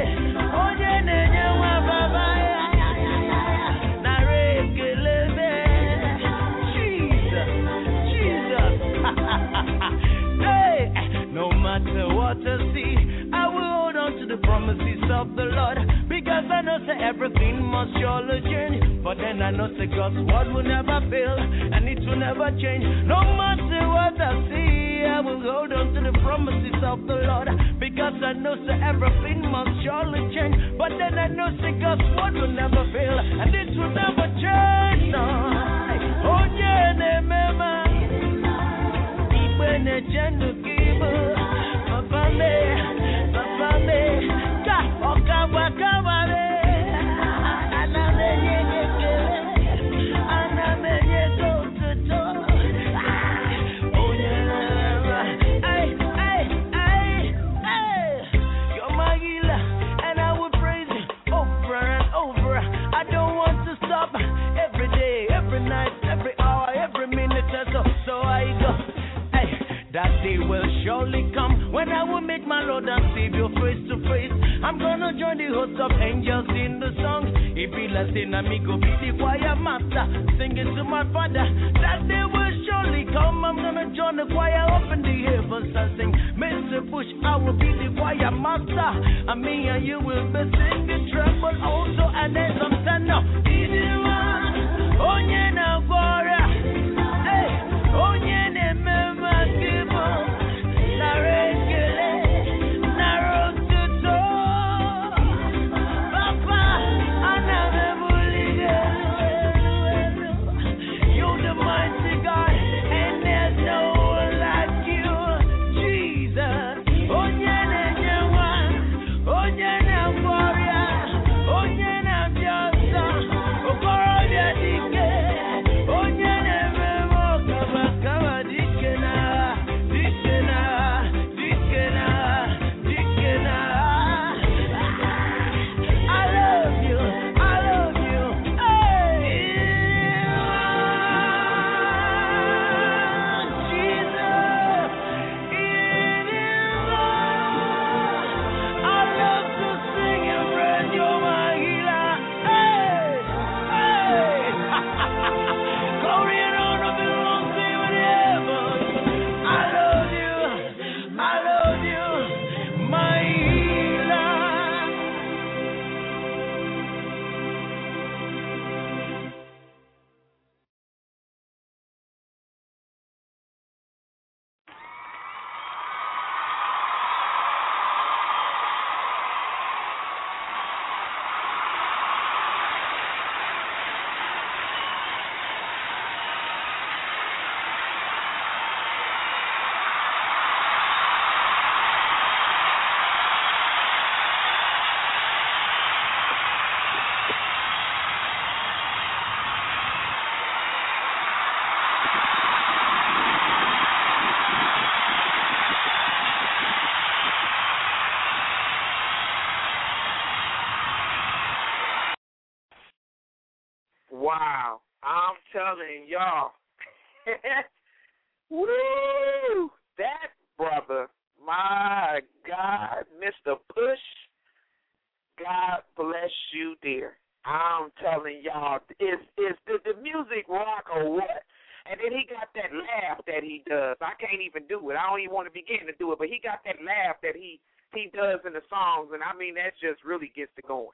What I see, I will hold on to the promises of the Lord, because I know say everything must surely change. But then I know say God's word will never fail, and it will never change. No matter what I see, I will hold on to the promises of the Lord, because I know say everything must surely change. But then I know say God's word will never fail, and it will never change. No. Oh yeah, remember, when the gender giver. Bambe, bambe, ka okawa kawale, anamenye kele, anamenye toto, oh yeah, ay, ay, ay, ay, you're my healer, and I will praise you over and over. I don't want to stop every day, every night, every hour, every minute, so so I go. That day will surely come when I will meet my Lord and Savior face to face. I'm gonna join the host of angels in the song. If he lets in amigo, be the choir master, singing to my Father. That day will surely come. I'm gonna join the choir up in the heavens and sing. Mister Bush, I will be the choir master, and me and you will be singing treble also, and then some tenor. Oh yeah, now gloria. Hey, oh yeah. telling y'all, woo, that brother, my God, Mister Push, God bless you, dear. I'm telling y'all, is is the, the music rock or what? And then he got that laugh that he does. I can't even do it. I don't even want to begin to do it, but he got that laugh that he, he does in the songs, and I mean, that just really gets it going.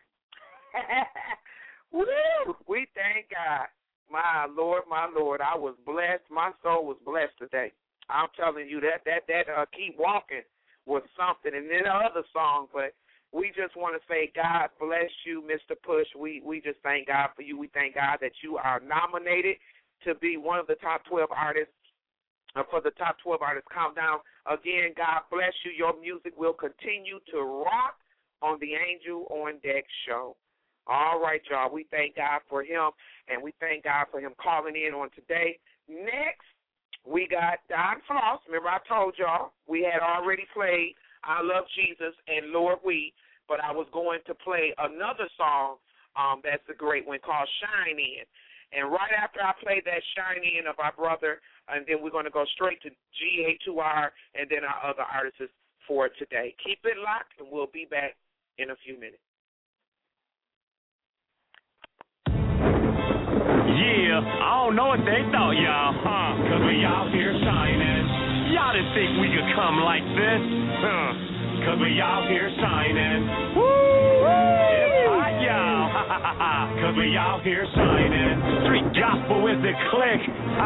Woo! We thank God. My Lord, my Lord, I was blessed. My soul was blessed today. I'm telling you, that that that uh, Keep Walking was something. And then other songs, but we just want to say God bless you, Mister Push. We we just thank God for you. We thank God that you are nominated to be one of the top twelve artists, uh, for the top twelve artists countdown. Again, God bless you. Your music will continue to rock on the Angel on Deck show. All right, y'all. We thank God for him, and we thank God for him calling in on today. Next, we got Don Floss. Remember I told y'all we had already played I Love Jesus and Lord We, but I was going to play another song um, that's a great one called Shine In. And right after I play that Shine In of our brother, and then we're going to go straight to G A two R and then our other artists for today. Keep it locked, and we'll be back in a few minutes. Yeah, I don't know what they thought, y'all, huh? Cause we out here shining. Y'all didn't think we could come like this, huh? Cause we out here shining. Woo! It's hot, y'all. Cause we out here shining. Street gospel is the click.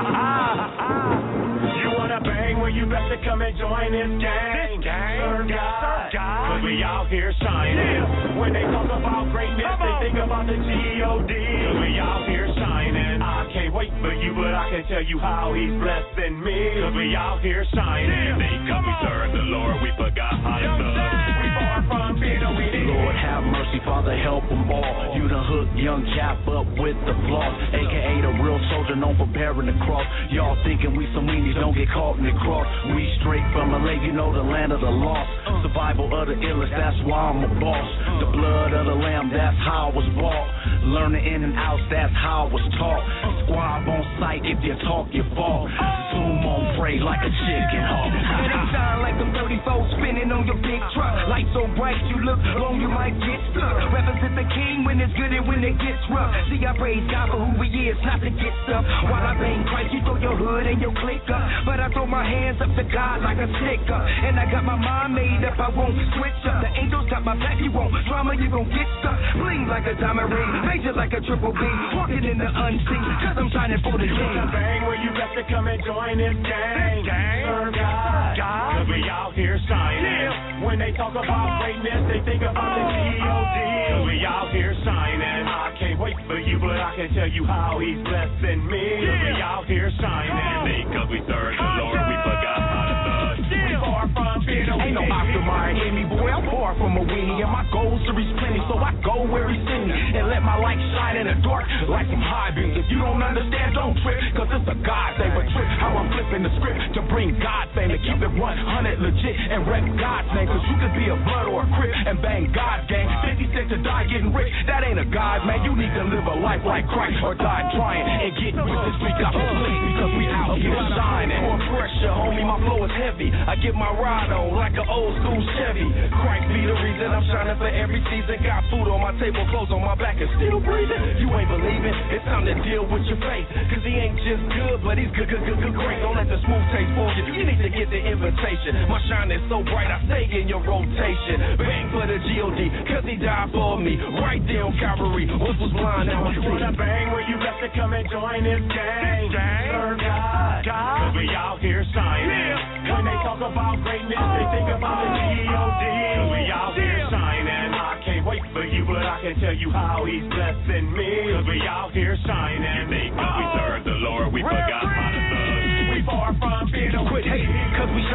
You wanna bang? Well, you better come and join this gang. This gang. Serve God. Cause we out here shining. Yeah. When they talk about greatness, they think about the G O D. Cause we out here shining. I can't wait for you, but I can tell you how he's blessing me. Cause we out here shining. They come we serve the Lord, we forgot how to love. We far from being a weenie. Lord have mercy, Father help them all. You done hooked young Cap up with the floss, A K A the real soldier known for bearing the cross. Y'all thinking we some weenies, don't get caught in the cross. We straight from L A, you know the land of the lost. Survival of the illest, that's why I'm a boss. The blood of the lamb, that's how I was bought. Learning in and outs, that's how I was taught. Squab on sight, if you talk, you fall. Zoom on prey like a chicken hawk. And it shine like them thirty-four spinning on your big truck. Light so bright, you look long, you might get stuck. Represent the king when it's good and when it gets rough. See, I praise God for who he is, not to get stuff. While I bang Christ, you throw your hood and your click up. But I throw my hands up to God like a sticker. And I got my mind made up, I won't switch up. The angels got my back, you won't drama, you gon' get stuck. Bling like a diamond ring, major like a triple B. Walking in the unseen, cause I'm shining for the You king. wanna bang? Well, you better come and join this gang. gang. Serve God. God. Cause we out here shining. Yeah. When they talk about greatness, they think about the G O D. Cause we out here shining. I can't wait for you, but I can tell you how he's blessing me. Cause we out here shining. They cause we serve the Lord, we forgot how to love. We far from being a Ain't no Oscar in me, boy, I'm far from a weenie. And my goals to reach plenty, so I go where he send me. And let my light shine in the dark like some high beams. If you don't understand, don't trip, cause it's a God thing. But trip how I'm flipping the script to bring God fame. And keep it one hundred legit and rep God's name. Cause you could be a blood or a crip and bang God's gang. fifty cents to die getting rich, that ain't a God, man. You need to live a life like Christ or die trying and get with this week off the sleep. Because we out here shining. More pressure, homie, my flow is heavy. I get my ride on like an old school Chevy. Christ be the reason I'm shining for every season. Got food on my table, clothes on my back, and still breathing. You ain't believing, it's time to deal with your faith. Cause he ain't just good, but he's good, good, good, good, great. Don't let the smooth taste for you. You need to get the invitation. My shine is so bright, I stay in your rotation. Bang for the G O D, cause he died for me. Right there on Calvary, what was blind, now I see. You wanna bang? Well, you better come and join this gang. gang. Serve God. God. Cause we out here shining. Yeah. When they talk about greatness, they think about the G O D. Cause we out here shining. I can't wait for you, but I can tell you how he's blessing me. Cause we out here shining. You think cause we serve the Lord, we forgot how to love. We far from being a Quit hating, cause we shine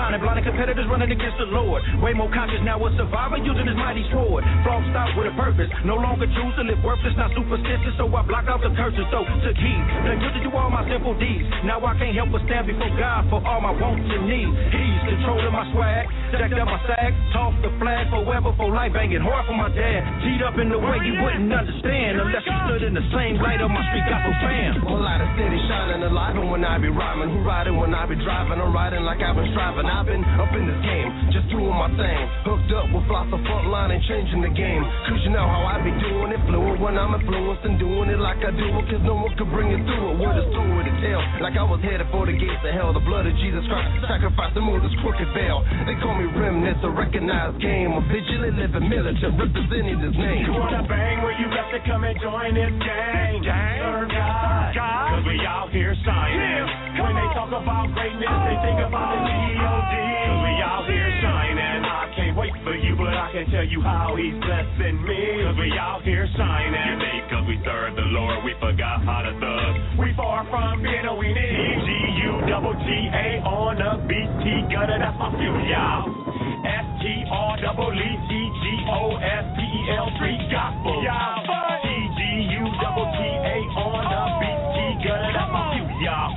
shining, blinding competitors running against the Lord. Way more conscious now, a survivor using his mighty sword. Flossed out with a purpose, no longer choose to live worthless, not superstitious, so I block out the curses. So took heed, been good to do all my simple deeds. Now I can't help but stand before God for all my wants and needs. He's controlling my swag, jacked up my sag, tossed the flag forever for life, banging hard for my dad. Teed up in the way you wouldn't understand unless you stood in the same light of my street gospel fam. One light of city shining alive, and when I be rhyming, who riding when I be driving? I'm riding like I've been striving. I've been up in this game, just doing my thing. Hooked up with lots of front line and changing the game. Cause you know how I be doing it, fluid when I'm influenced and doing it like I do it. Cause no one could bring it through it. Word is through with a tale, like I was headed for the gates of hell. The blood of Jesus Christ, sacrifice to move this crooked veil. They call me remnants, a recognized game. A vigilant living militant representing this name. You wanna bang where you got to come and join this gang. Serve God, cause we out here shining. When they talk about greatness, they think about the G O D. Cause we out here shining. I can't wait for you, but I can tell you how he's blessing me. Cause we out here shining. You think cause we serve the Lord, we forgot how to thug. We far from being a we need. G U double T A on the beat, T gutter, that's my fuel, y'all. S T R double E T G O S P E L three gospel, y'all. T G U double T A on the beat, T gutter, that's my fuel, y'all.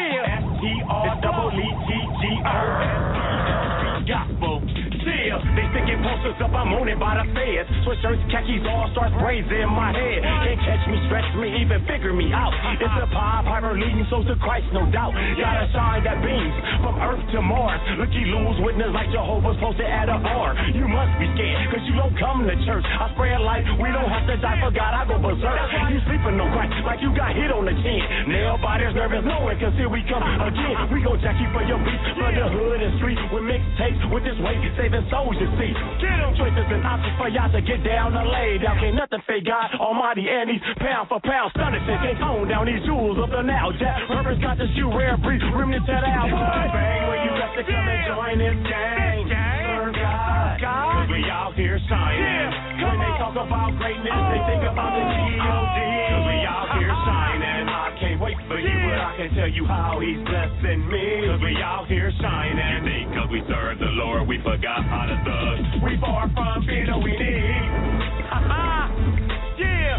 S T R double E T G O S P E L three gospel. Still, they sticking posters up, I'm on it by the feds. Switch shirts, khakis, all stars brazen in my head. Can't catch me, stretch me, even figure me out. It's a Pied Piper leading souls to Christ, no doubt. Gotta shine that beams from Earth to Mars. Looky loos, witness like Jehovah's posted at a bar. You must be scared, cause you don't come to church. I spread light, we don't have to die for God, I go berserk. You sleeping no Christ, like you got hit on the chin. Nail biters nervous, knowing, cause here we come again. We gon' jack you for your beats, for the hood and street. With mixtapes, with this weight, saving souls, you see. Get them choices and options for y'all to get down and lay down. Can't nothing fake God Almighty and these pound for pound astonishing. Can't tone down these jewels of the now. Jack purpose got the shoe rare breed, remnants at out. Bang where you got to come and join this gang. Serve God, cause we out here shining. When they talk about greatness, they think about the G O D. Cause we out here shining. I can't wait for you, but I can tell you how he's blessing me. Cause we out here shining. You think cause we serve the Lord, we forgot how to thug. We far from being a we need. Ha-ha, yeah.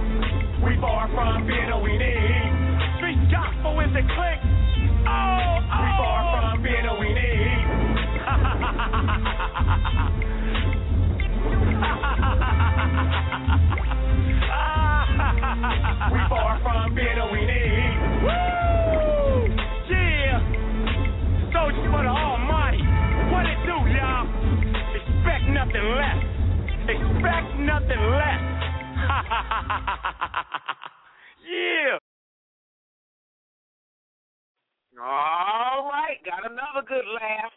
We far from being a we need. Street gospel is the click. Oh, oh. We far from being a we need. We far from being a we need. Woo! Yeah. Soldiers for the Almighty. What it do, y'all? Expect nothing less. Expect nothing less. Yeah. All right, got another good laugh.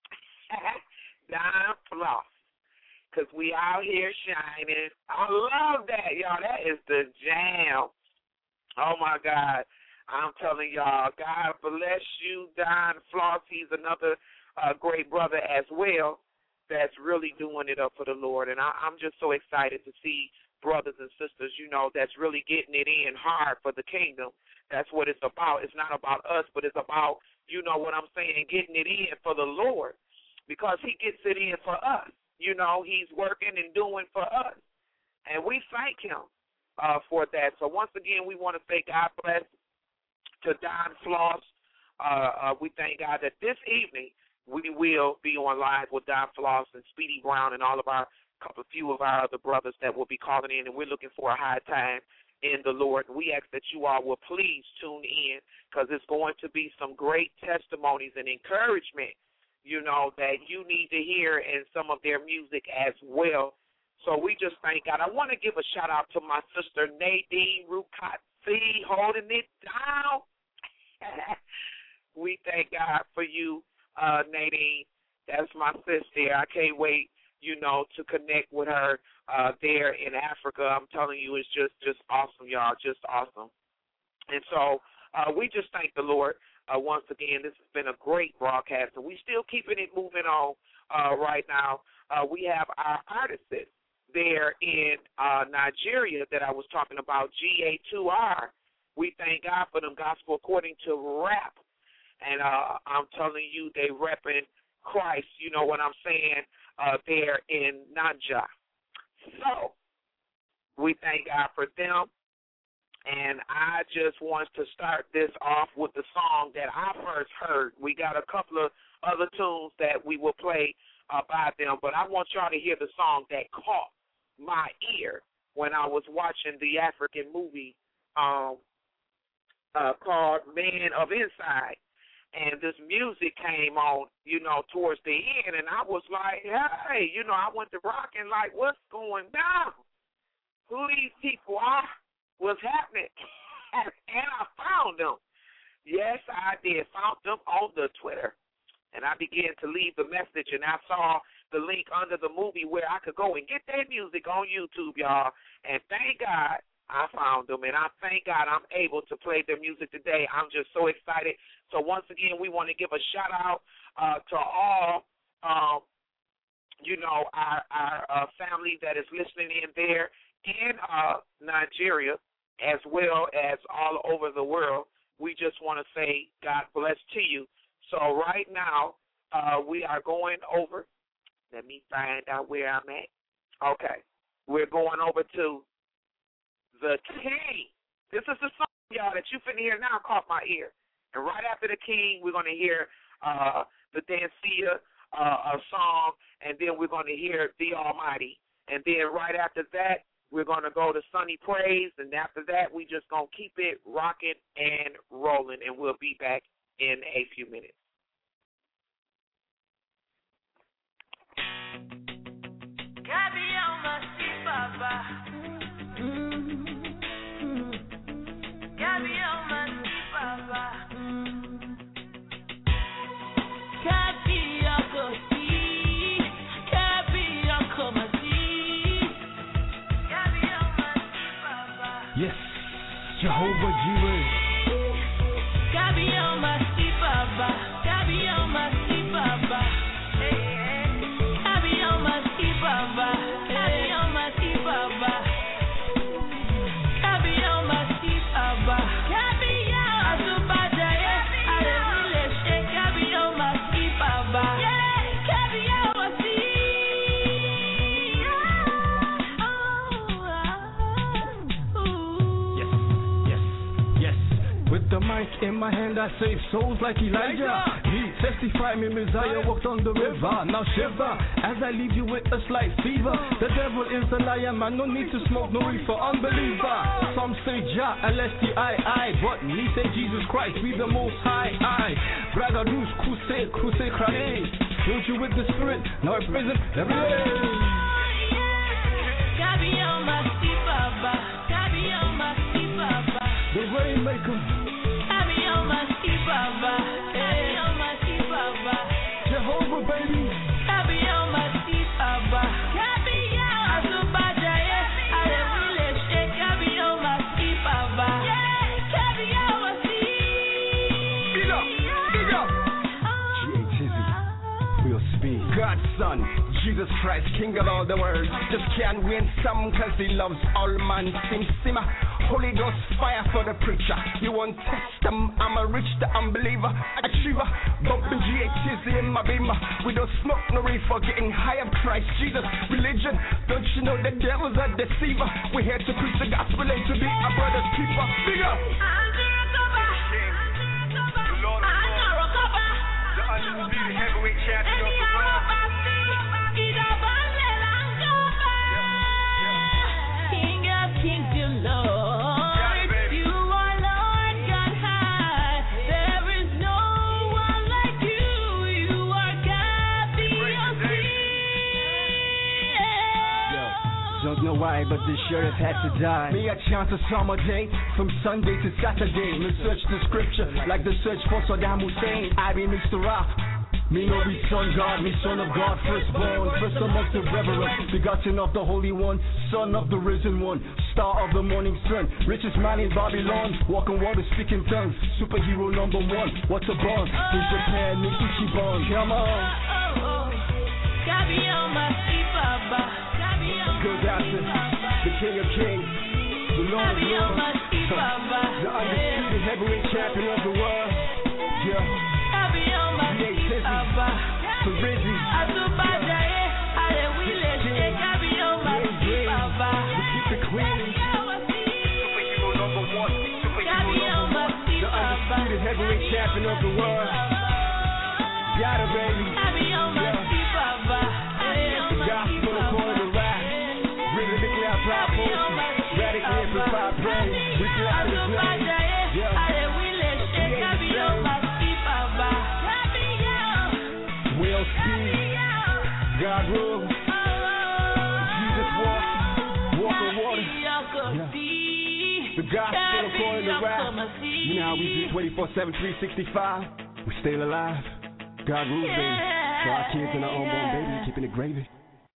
Don Floss. Because we out here shining. I love that, y'all. That is the jam. Oh, my God. I'm telling y'all, God bless you, Don Floss. He's another uh, great brother as well that's really doing it up for the Lord. And I, I'm just so excited to see brothers and sisters, you know, that's really getting it in hard for the kingdom. That's what it's about. It's not about us, but it's about, you know what I'm saying, getting it in for the Lord, because he gets it in for us. You know, he's working and doing for us, and we thank him uh, for that. So once again, we want to say God bless to Don Floss. Uh, uh, we thank God that this evening we will be on live with Don Floss and Speedy Brown and all of our couple few of our other brothers that will be calling in, and we're looking for a high time in the Lord. We ask that you all will please tune in, because it's going to be some great testimonies and encouragement, you know, that you need to hear in some of their music as well. So we just thank God. I want to give a shout-out to my sister Nadine Rukatsi, holding it down. We thank God for you, uh, Nadine. That's my sister. I can't wait, you know, to connect with her uh, there in Africa. I'm telling you, it's just, just awesome, y'all, just awesome. And so uh, we just thank the Lord. Uh, once again, this has been a great broadcast, and we're still keeping it moving on uh, right now. Uh, we have our artists there in uh, Nigeria that I was talking about, G A two R. We thank God for them, Gospel According to Rap. And uh, I'm telling you, they repping Christ, you know what I'm saying, uh, there in Nanja. So we thank God for them. And I just want to start this off with the song that I first heard. We got a couple of other tunes that we will play uh, by them, but I want y'all to hear the song that caught my ear when I was watching the African movie um, uh, called Man of Inside. And this music came on, you know, towards the end, and I was like, hey, you know, I went to rocking like, what's going down? Who these people are? What's happening? And I found them. Yes, I did. Found them on the Twitter. And I began to leave the message, and I saw the link under the movie where I could go and get that music on YouTube, y'all. And thank God I found them, and I thank God I'm able to play their music today. I'm just so excited. So once again, we want to give a shout-out uh, to all, um, you know, our, our uh, family that is listening in there in uh, Nigeria as well as all over the world. We just want to say God bless to you. So right now, uh, we are going over. Let me find out where I'm at. Okay. We're going over to The King. This is the song, y'all, that you finna hear now caught my ear. And right after The King, we're going to hear uh, the Dancia uh, a song, and then we're going to hear The Almighty. And then right after that, we're going to go to Sunny Praise, and after that, we just going to keep it rocking and rolling, and we'll be back in a few minutes. Yes, Jehovah Jireh. Gabi on my sleep, Baba. Gabi on my sleep, Baba. Gabi on my sleep, Baba. Gabi on my sleep, Baba. Gabi on my sleep, Baba. Gabi on Azubada, yes. I don't let shake. Gabi on my sleep, Baba. Gabi on my sleep. With the mic in my hand, I save souls like Elijah. He testified me, Messiah walked on the river. Now shiver as I leave you with a slight fever. The devil is a liar, man. No need to smoke no weed for unbeliever. Some say Jah, L S T I I, but me say Jesus Christ, we the most high. I Bragadouche, crusade, crusade, crusade. Filled you with the spirit, now I prison every day. Gabi on my sleep, Baba. Gabi on my sleep, Baba. The rainmaker. Gabi on my sleep, Baba. Gabi on my sleep, Baba. Jehovah, baby. Gabi on my sleep, Baba. Gabi on Azubada, yes. I don't really shake. Gabi on my sleep, Baba. Gabi on my sleep. Big up, big up. G A Tizzy, for your speed. God's son, Jesus Christ, King of all the world. Just can't win some cause he loves all man. Sim simmer. Holy Ghost fire for the preacher. You won't test them. I'm a rich, the unbeliever, achiever. Bumping G H Tizzy in my beamer. We don't smoke no reefer, getting high of Christ Jesus. Religion, don't you know the devil's a deceiver? We're here to preach the gospel and to be a brother's keeper. Big up. The undisputed heavyweight champion of the world. King of kings, you Lord. You are Lord God high. There is no one like you. You are God the Don't know why, but this sheriff had to die. Me a chance a summer day, from Sunday to Saturday. Me search the scripture, like the search for Saddam Hussein. I be Mister Ra. Me no be son God, me son of God, firstborn, first amongst the reverend, begotten of the Holy One, son of the risen one, star of the morning sun, richest man in Babylon, walking water, speaking tongues, superhero number one, what's a bond, in Japan, me Ichiban, come on. Gabi on my sleep, Baba. Gabi on my Good after the King of Kings, the Lord of Lords, the undisputed heavyweight champion of the world, yeah. Gabi on my sleep, Baba. For heavyweight champion of the world. Got it, baby. The gospel according to rap. Rhythmically apply poetry. Radically amplified praise. We bless his name. Yeah. Will speed. God rule. Jesus walk. Walk on water. Yeah. The gospel according to rap. You know how we do twenty-four seven, three sixty-five. We still alive. God rules, baby. So our kids and our unborn babies keeping it gravy.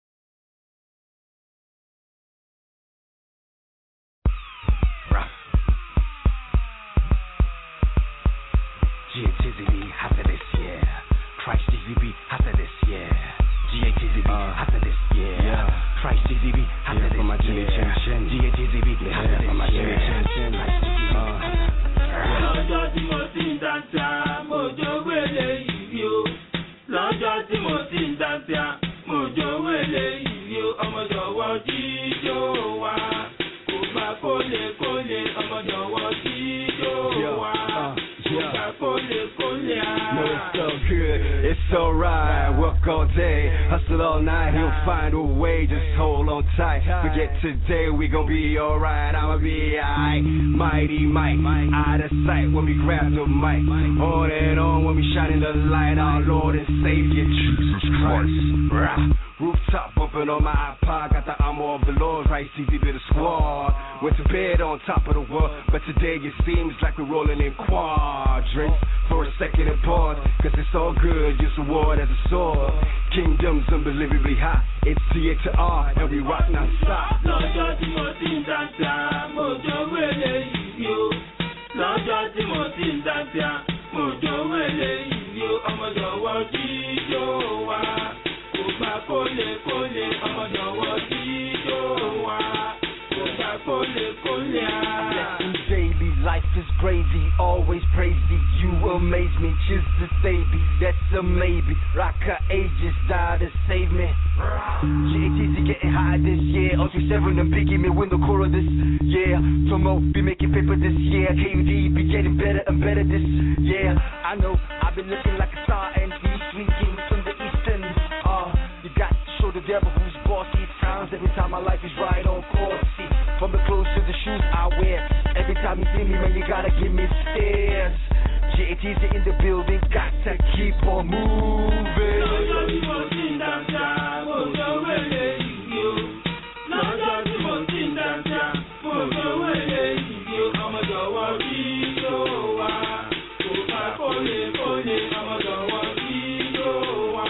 G A T Z B after this, yeah. Christ G Z B after this, yeah. G A T Z B after this, yeah. yeah. Christ G Z B after yeah, this, my Jimmy yeah. Chin Chin. G A T Z B after this, my Jimmy Chin Chin. Christ G Z B after. Lọ́jọ́ tí mo ti ń dáńtà, mo jówó eléyìí o. Lọ́jọ́ tí mo ti ń dáńtà, mo jówó eléyìí o. Ọmọ jọ̀wọ́ jíjó wa, kò bá kólé kólé. Ọmọ jọ̀wọ́ jíjó wa, kò bá kólé kólé. No, it's so good, it's alright. Work all day, hustle all night. He'll find a way, just hold on tight. Forget today, we gon' be alright. I'ma be alright. Mighty Mike, out of sight when we grab the mic. On and on when we shine the light. Our Lord and Savior, Jesus Christ. Rah. Rooftop bumping on my iPod, got the armor of the Lord, right? C Z B the squad. Went to bed on top of the world, but today it seems like we're rolling in quadrants. For a second and pause, cause it's all good, use the word as a sword. Kingdom's unbelievably hot, it's T to R, and we rock non-stop. Lọ́jọ́ tí mo ti ń dáńtà, mo jówó eléyìí o. Lọ́jọ́ tí mo ti ń dáńtà, mo jówó eléyìí o. Ọmọ jọ̀wọ́ jíjó wa. Kólé kólé, ọmọ jọ̀wọ́ jíjó wa, kò bá kólé kólé á. Blessings daily, life is crazy, always praise thee. You amaze me, just this baby, that's a maybe. Rocker ages die to save me. G A T Z getting high this year. oh two seven and Biggie me win the core of this. Yeah, Tomo be making paper this year. K U D be getting better and better this. Yeah, I know I've been looking like a star and be swinging from the eastern. Uh, You got to show the devil who's boss. These times, every time my life is right on course. See, from the clothes to the shoes I wear. Every time you see me, man, you gotta give me stares. G A T's in the building, got to keep on moving. Lọ́jọ́ tí mo ti ń dáńtà, mo jówó eléyìí o. Lọ́jọ́ tí mo ti ń dáńtà, mo jówó eléyìí o. Ọmọ jọ̀wọ́ jíjó wa, kò bá kólé kólé. Ọmọ jọ̀wọ́ jíjó wa.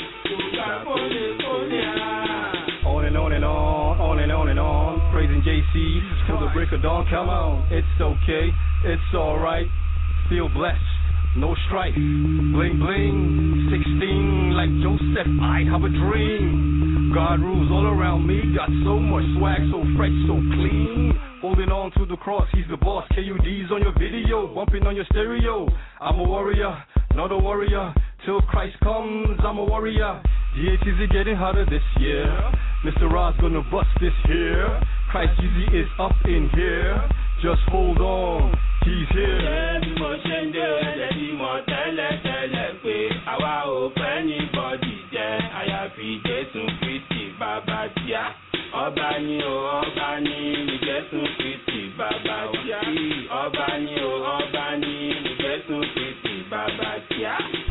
On and on and on, on and on and on, praising J C till the break of dawn. Come on, it's okay, it's alright. Feel blessed, no strife. Bling bling, sixteen like Joseph. I have a dream. God rules all around me. Got so much swag, so fresh, so clean. Holding on to the cross, he's the boss. K U D's on your video, bumping on your stereo. I'm a warrior, not a warrior. Till Christ comes, I'm a warrior. G A T Z getting hotter this year. Mister Ross gonna bust this here. Christ G Z is up in here. Just hold on, he's here. Ṣé bí mo ṣe ń dé ẹ̀jẹ̀ tí mo tẹ́lẹ̀ tẹ́lẹ̀ pé àwa ò fẹ́ ní bọ́dì jẹ́ àyàfi Jésù Kristi bàbá tíá. Ọba ni o, ọba ni ní Jésù Kristi bàbá tíá. Ọba ni o, ọba ni ní Jésù Kristi bàbá tíá.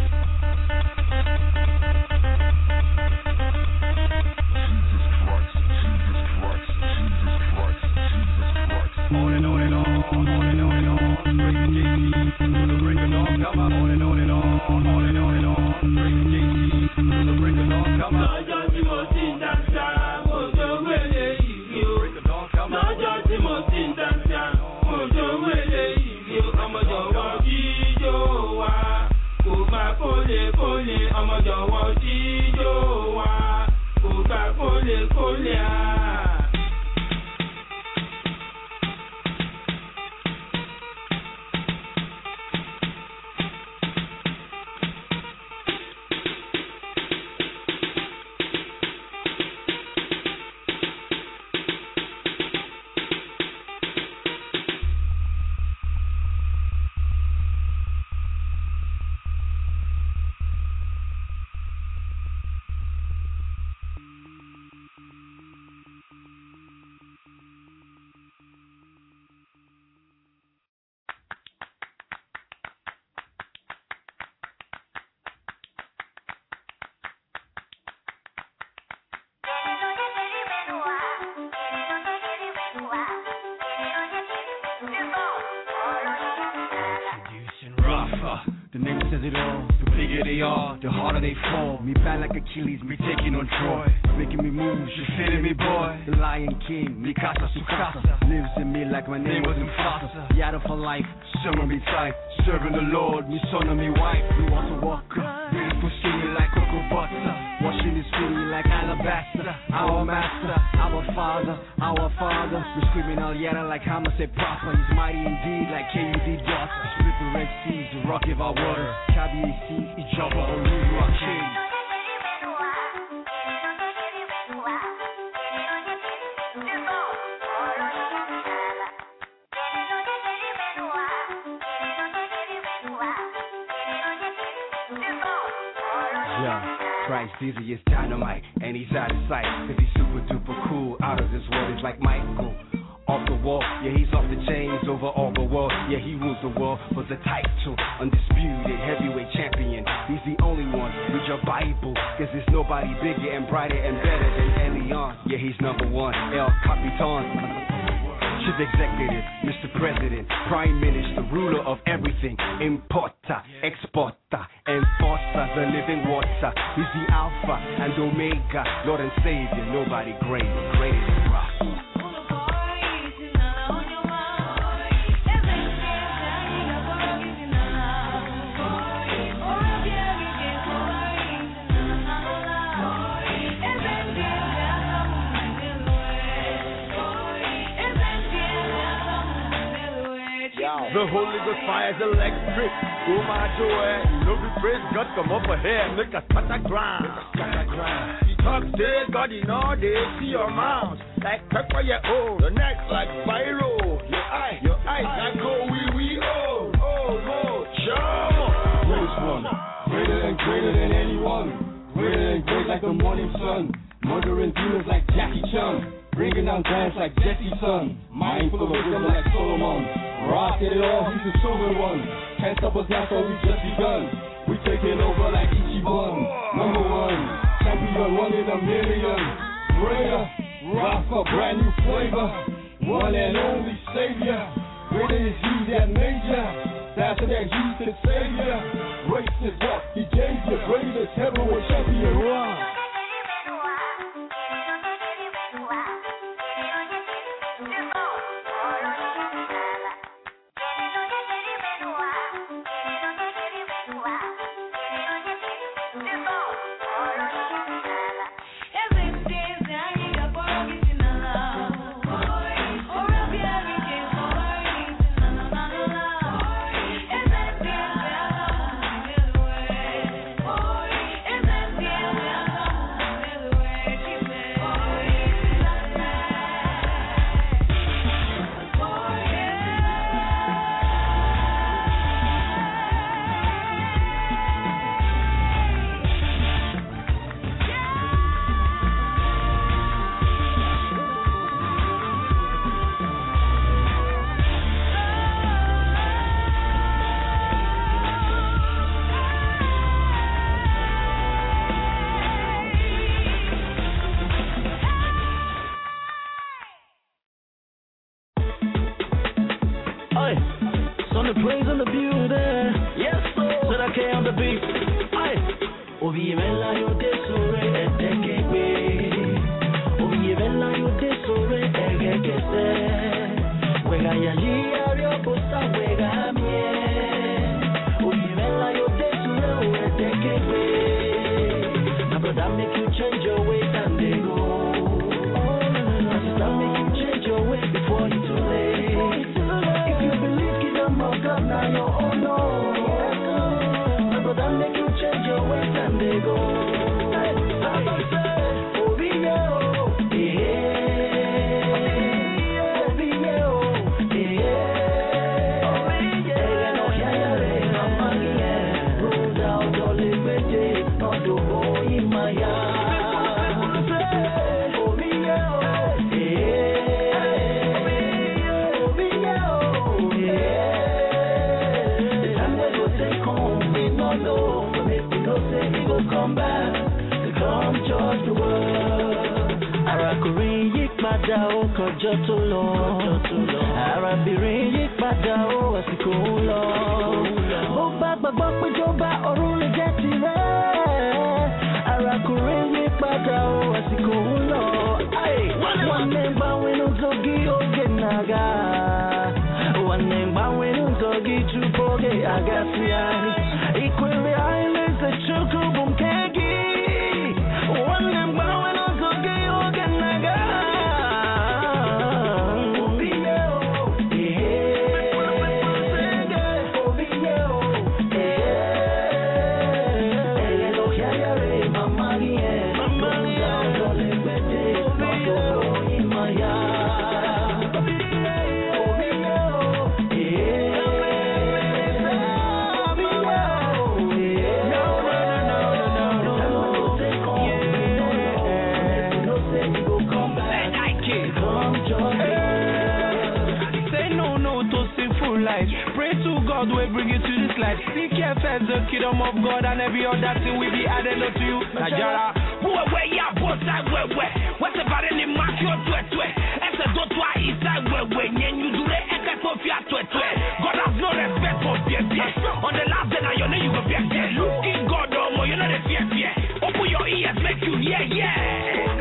On and on and on, on and on and on, praising J C till the break of dawn. Come on, on and on and on, on and on and on, praising J C till the break of dawn. Come on. Lọ́jọ́ tí mo ti ń dáńtà, mo jówó eléyìí o. Lọ́jọ́ tí mo ti ń dáńtà, mo jówó eléyìí o. Ọmọ jọ̀wọ́ jíjó wa, kò bá kólé kólé. Ọmọ jọ̀wọ́ jíjó wa, kò bá kólé kólé á. The name says it all. The bigger they are, the harder they fall. Me bad like Achilles, me taking on Troy. Making me move, she feeling me, boy. The Lion King, mi casa su casa. Lives in me like my name was Mufasa. The out of her life, serving me tight. Serving the Lord, me son and me wife. We want to walk up, beautiful skinny like cocoa butter. Washing his feet like alabaster. Our master, our father, our father. We screaming all yada like Hamas said proper. He's mighty indeed like K U D daughter. Split the Red Seas, the rock of our water. K B A C, Ijaba, Olu, our king. Christ, Dizzy is dynamite, and he's out of sight. Cause he's super duper cool, out of this world, he's like Michael. Off the wall, yeah, he's off the chains, over all the world. Yeah, he rules the world for the title. Undisputed heavyweight champion. He's the only one with your Bible. Cause there's nobody bigger and brighter and better than Elion. Yeah, he's number one, El Capitan. Chief Executive, Mister President, Prime Minister, ruler of everything. Importer, exporter, enforcer, the living water. He's the Alpha and Omega, Lord and Savior. Nobody greater, greater than rock. The Holy Ghost fire is electric. Go my joy. You know we praise God, come up ahead. Make a scatter ground. He talks day, God in all day. See your mouth like pepper, yeah, oh. The neck like viral. Your eye, your eyes like go wee wee, oh. Oh, oh, jump. Greatest one. Greater than greater than anyone. Greater than great like the morning sun. Murdering demons like Jackie Chan. Bringing down giants like Jesse's son. Mindful of wisdom like Solomon. Rocking it all, he's the chosen one. Can't stop us now, so we just begun. We taking over like Ichiban. Number one, champion, one in a million. Greater, rock a brand new flavor. One and only savior. Greater is he that made ya. That's that you can save ya. Race is what he gave you. Greatest heavyweight champion, rock. Arábìnrin yí padà ó àsìkò ń lọ. Mo bá gbàgbọ́ péjọba ọ̀run lè jẹ́ tirẹ̀. Arákùnrin yí padà o, àsìkò ń lọ. Nwanne gbanwere ụzọ gị oge na-aga. Nwanne gbanwere ụzọ gị tupu oge agasịa. Ikwere Alaeze Chukwu bụ nke gị. Nwanne gbanwere ụzọ gị oge na-aga. God will bring you to this life. Seek ye first the kingdom of God, and every other thing will be added unto you. Najara, who away ya both side where where? What's about any mark your twet twet? As a dot why is that where when you do the echo of your twet twet? God has no respect for fear fear. On the last day now you know you go fear fear. Look in God or more you know the fear fear. Open your ears, make you hear yeah.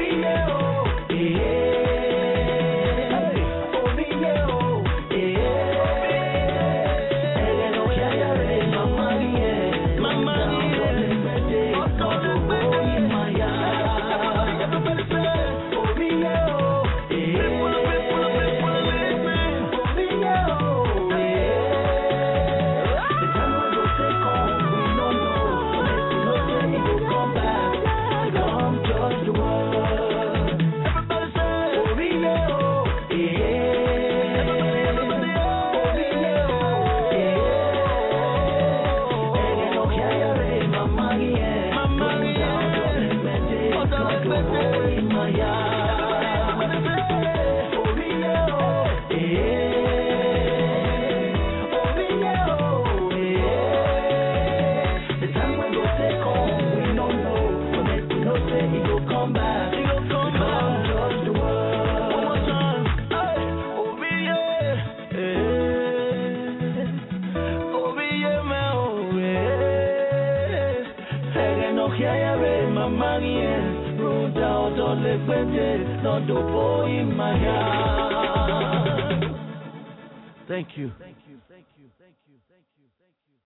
Thank you. Thank you. Thank you. Thank you. Thank you. Thank you.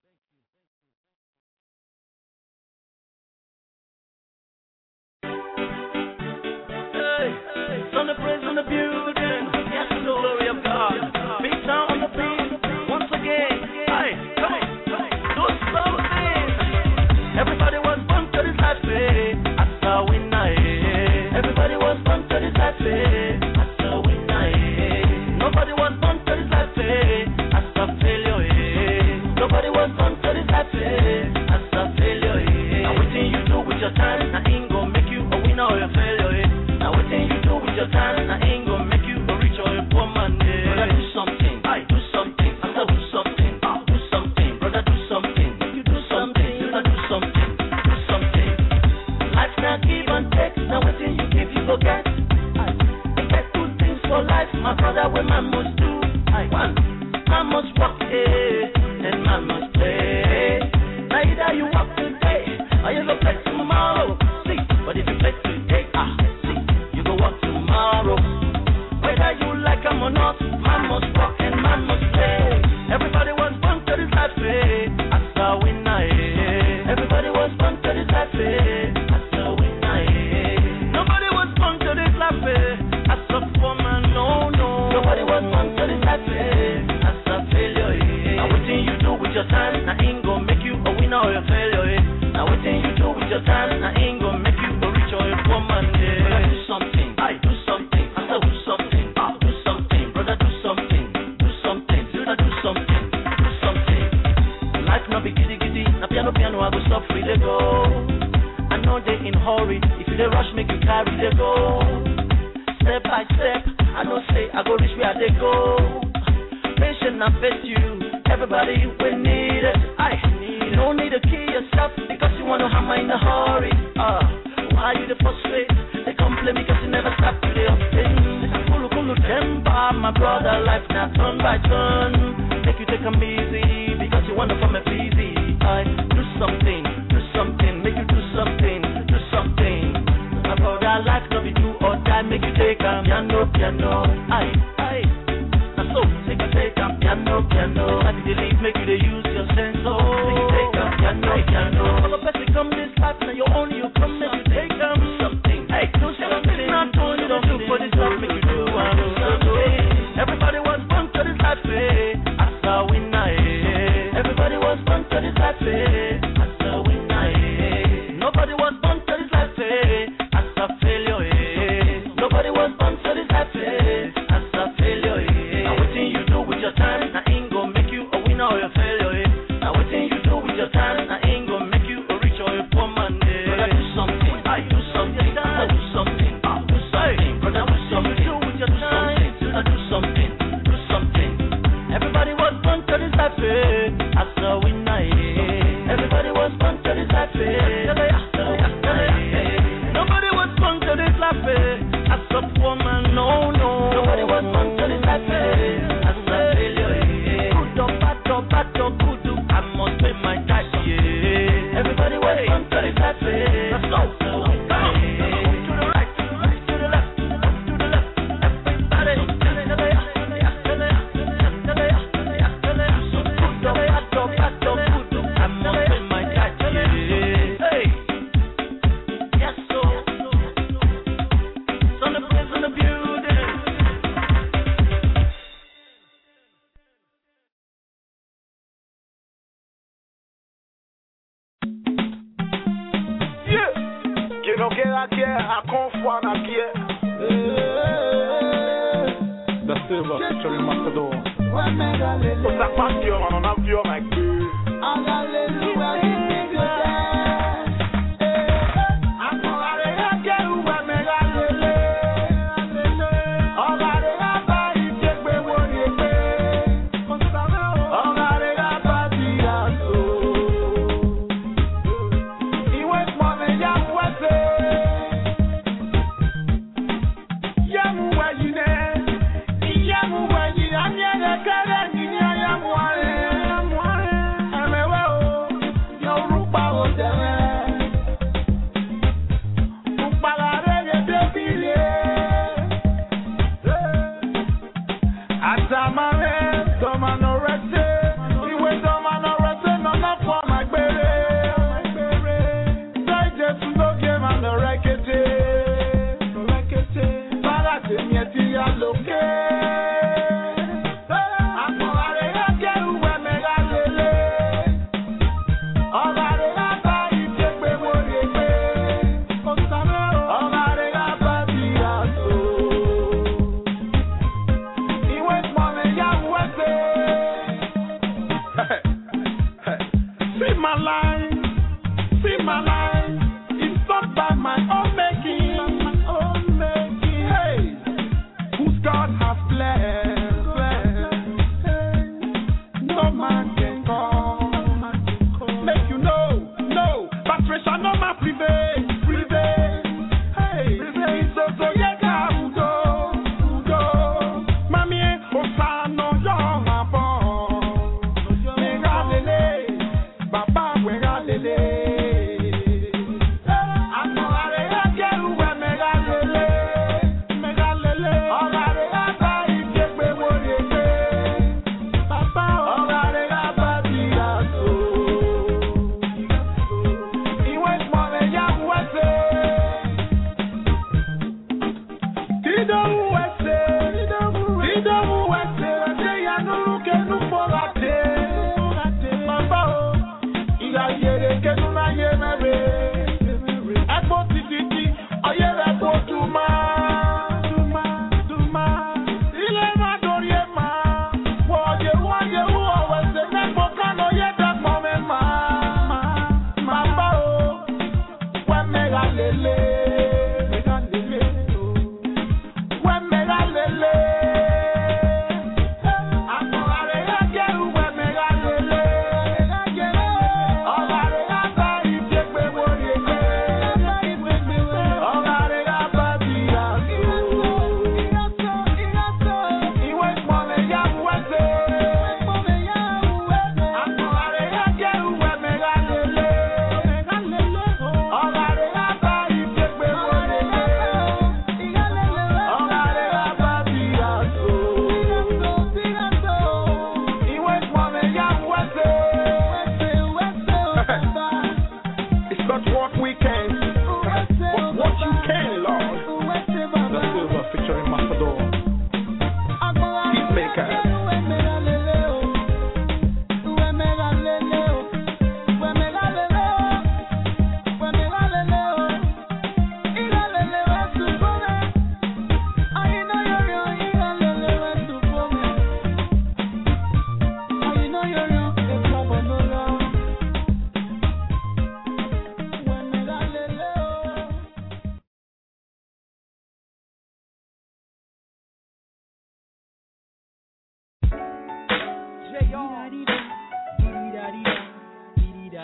Hey, son of praise on the building. Yes, the glory of God. Big sound on the beat. Once again. Hey, come on. Those slow things. Everybody was born to this life. That's how we know. Everybody was born to this life. That's how we know. Nobody was born to this life. That's a failure. Nobody was born to this life. That's a failure. Now what you do with your time? I ain't gonna make you a winner or a failure. Now what you do with your time? I ain't gonna make you a rich or a poor man. Brother, do something. I do something. I do something. Do something. Brother, do something. You do something. You do something. Do something. Life's not give and take. Now what you give, you go get. I get good things for life, my brother. When man must do. I want. Man must work, eh, and man must play. Now either you work today or you go play tomorrow. See, but if you play today, ah, see, you go work tomorrow. Whether you like them or not, man must work and man must play. Everybody was born to this life, eh? That's how we know, eh? Everybody was born to this life, eh? That's how we know, eh? Nobody was born to this life, eh? That's a poor man, no, no. Nobody was born to this life, eh? That's a failure, eh? Now what you do with your time, I ain't gonna make you a winner or a failure, eh? Now what you do with your time, I ain't gonna make you a rich or a poor man, eh? Brother, do something, I do something, I say do something, ah, do something, brother, do something, do something, sister, do something, do something. Life no be giddy giddy, na piano piano, I go stop free, they go. I know they in hurry, if you they rush, make you carry, they go. Step by step, I know say, I go reach where they go. Patient and face you, everybody will need it. I no need to kill yourself because you want to hammer in a hurry. Uh, why you the frustrate? They complain because you never stop to the things. Kulu kulu temper, my brother, life now turn by turn. Make you take 'em easy because you want to come up easy. Uh, I do something, do something, make you do something, do something. My brother, life no be do or die, make you take a piano, piano. Aye, aye. Now so take a take a piano, piano. I did leave, make you they use your sense, oh. Make you take a piano, piano. All the best they come this life, now you own you come, make you take a do something. Hey, do something. Not doing it, don't do for this love, make you do one, do something. Everybody was born to this life, eh? As a winner, eh? Everybody was born to this life, eh? As a winner, eh? Nobody was born to this life, eh? As a failure, eh? Nobody was born to this life, eh? As a failure, eh? Now what thing you do with your time, now ain't gonna make you a winner or a failure, eh? Now what thing you do with your time, now ain't gonna make you a rich or a poor man, eh? Brother, do something, I do something, I do something, I do something, brother, do something, do with your time, I do something, do something. Everybody was born to this life, eh? As a winner, eh? Everybody was born to this life, eh? Nobody was born to this life, eh? As a poor man, no, no. Nobody was born to this life, eh? As a failure, eh? Good or bad or bad or good, I must pay my tax, yeah. Everybody was born to this life, eh? Let's go. Get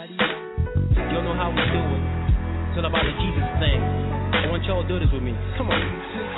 You don't know how we do it. It's all about the Jesus thing. I want y'all to do this with me. Come on.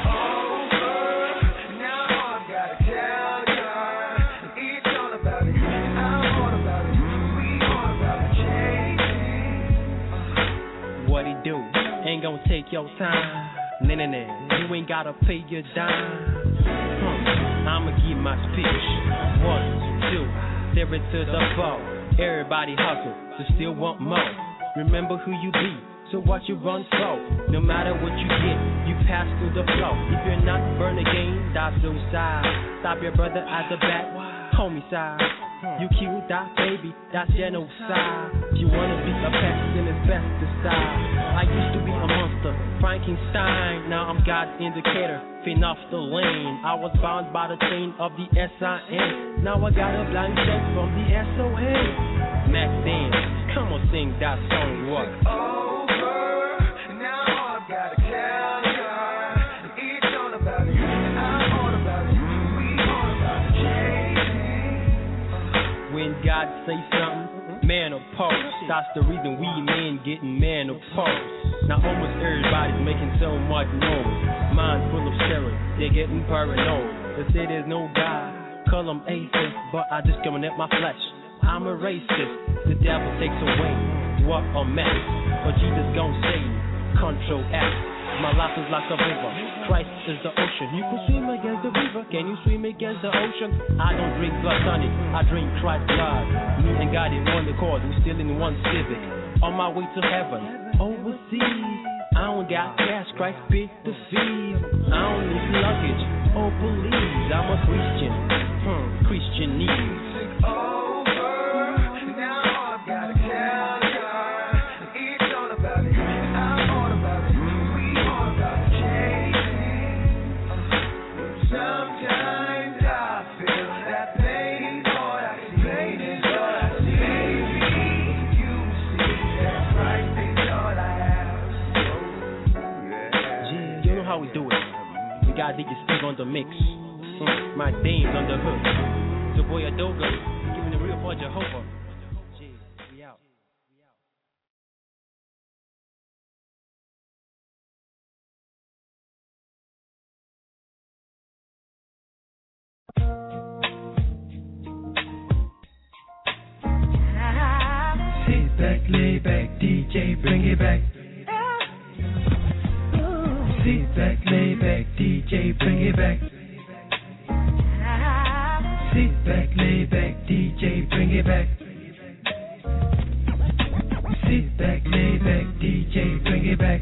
What he do? Ain't gonna take your time. Nah, nah, nah. You ain't gotta pay your dime. Hmm. I'ma give my speech. One, two, stare it to the ball. Everybody hustle, so still want more. Remember who you be, so what you run for. No matter what you get, you pass through the flow. If you're not burn again, die suicide. Stop your brother at the back, homicide. You killed that baby, that's genocide. If you wanna be a pest, then it's best to decide. I used to be a monster, Frankenstein. Now I'm God's indicator, fin off the lane. I was bound by the chain of the S I N. Now I got a blank check from the S O N. Mac Dan, come on, sing that song. What? When God say something, man oppose. That's the reason we men getting man opposed. Now almost everybody's making so much noise. Minds full of steroids, they're getting paranoid. They say there's no God, call them atheists, but I discriminate my flesh. I'm a racist, the devil takes away. What a mess, but Jesus gon' save. Control F. My life is like a river, Christ is the ocean. You can swim against the river, can you swim against the ocean? I don't drink blood tonic, I drink Christ's blood. Me and God in one accord, we still in one civic. On my way to heaven, overseas. I don't got cash, Christ paid the fees. I don't need luggage or police. I'm a Christian, hmm, Christian needs. How we do it? We got D J Steve on the mix. Mm, my dame's on the hook. The boy Adoga, giving the real for Jehovah. Gee, we out. Sit back, lay back, D J, bring it back. Sit back, lay back, D J, bring it back. Sit back, lay back, D J, bring it back. Sit back, lay back, D J, bring it back.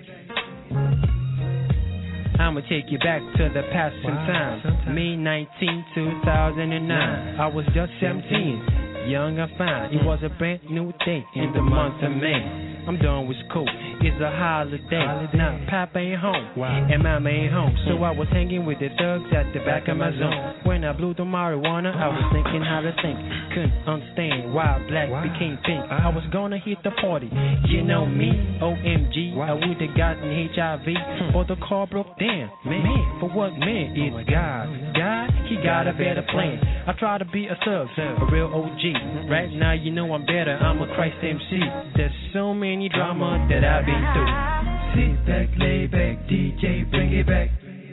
I'ma take you back to the past in time. May nineteenth, two thousand nine. I was just seventeen, young and fine. It was a brand new day in the month of May. I'm done with school, it's a holiday. Now Papa ain't home, and Mama ain't home. So I was hanging with the thugs at the back of my zone. When I blew the marijuana, I was thinking how to think. Couldn't understand why black became pink. I was gonna hit the party, you know me, O M G. I would've gotten H I V, or the car broke down. Man, for what man? It's God. God, he got a better plan. I try to be a thug, a real O G. Right now you know I'm better, I'm a Christ M C. There's so many drama that I've been through. Sit back, lay back, D J, bring it back.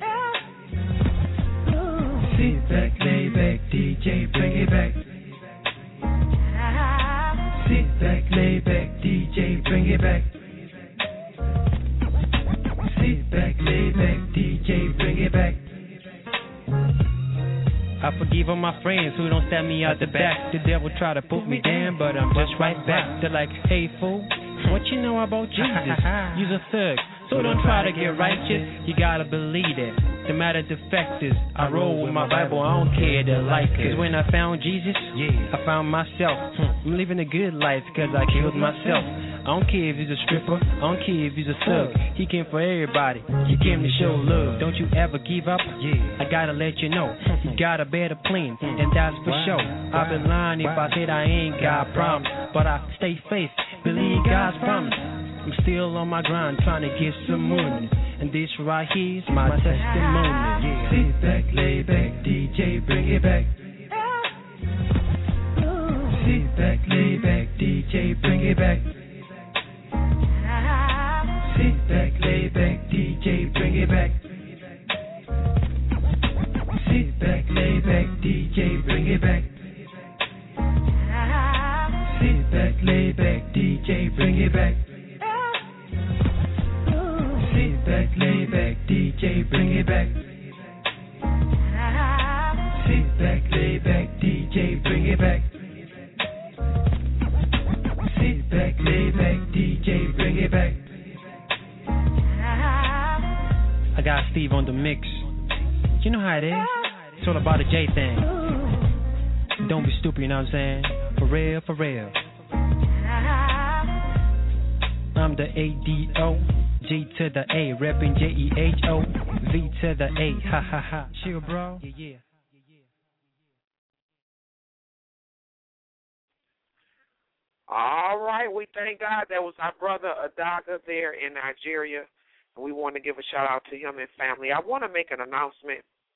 Sit back, lay back, D J, bring it back. Sit back, lay back, D J, bring it back. Sit back, lay back, D J, bring it back. I forgive all my friends who don't stab me out the back. The devil try to put me down, but I'm just right back. They're like, hey fool, what you know about Jesus? You's a thug, so don't try to get righteous. You gotta believe it. The matter the fact is, I roll with my Bible, I don't care they like it. Cause when I found Jesus, yeah, I found myself. I'm living a good life cause I killed myself. I don't care if he's a stripper, I don't care if he's a thug. He came for everybody, he came to show love. Don't you ever give up, yeah, I gotta let you know. You got a better plan, and that's for sure. I've been lying if I said I ain't got problems, but I stay faith, believe God's promise. I'm still on my grind trying to get some money, and this right here's my testimony. Yeah. Sit back, lay back, D J, bring it back. Sit back, lay back, D J, bring it back. Sit back, lay back, D J, bring it back. Sit back, lay back, D J, bring it back. Sit back, lay back, D J, bring it back. Sit back, lay back, D J, bring it back. Sit back, lay back, D J, bring it back. Sit back, lay back, D J, bring it back. I got Steve on the mix. You know how it is. It's all about the J thing. Don't be stupid, you know what I'm saying? For real, for real. I'm the A D O, G to the A, reppin' J E H O, V to the A, ha ha ha. Chill, bro. Yeah, yeah. All right, we thank God. That was our brother Adaga there in Nigeria. And we want to give a shout out to him and family. I want to make an announcement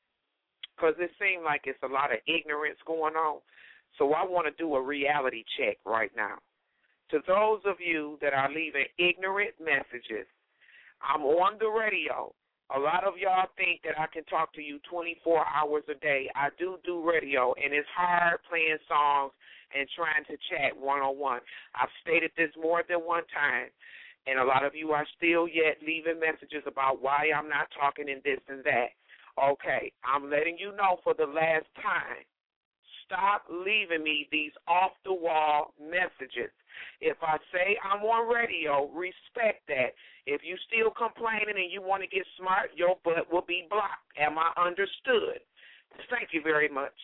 because it seems like it's a lot of ignorance going on. So I want to do a reality check right now. To those of you that are leaving ignorant messages, I'm on the radio. A lot of y'all think that I can talk to you twenty-four hours a day. I do do radio, and it's hard playing songs and trying to chat one-on-one. I've stated this more than one time, and a lot of you are still yet leaving messages about why I'm not talking and this and that. Okay, I'm letting you know for the last time, stop leaving me these off-the-wall messages. If I say I'm on radio, respect that. If you still complaining and you want to get smart, your butt will be blocked. Am I understood? Thank you very much.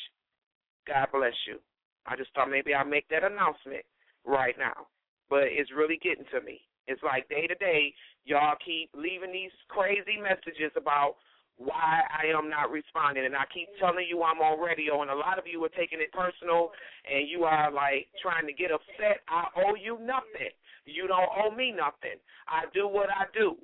God bless you. I just thought maybe I'll make that announcement right now. But it's really getting to me. It's like day to day, y'all keep leaving these crazy messages about why I am not responding. And I keep telling you I'm on radio, and a lot of you are taking it personal, and you are, like, trying to get upset. I owe you nothing. You don't owe me nothing. I do what I do.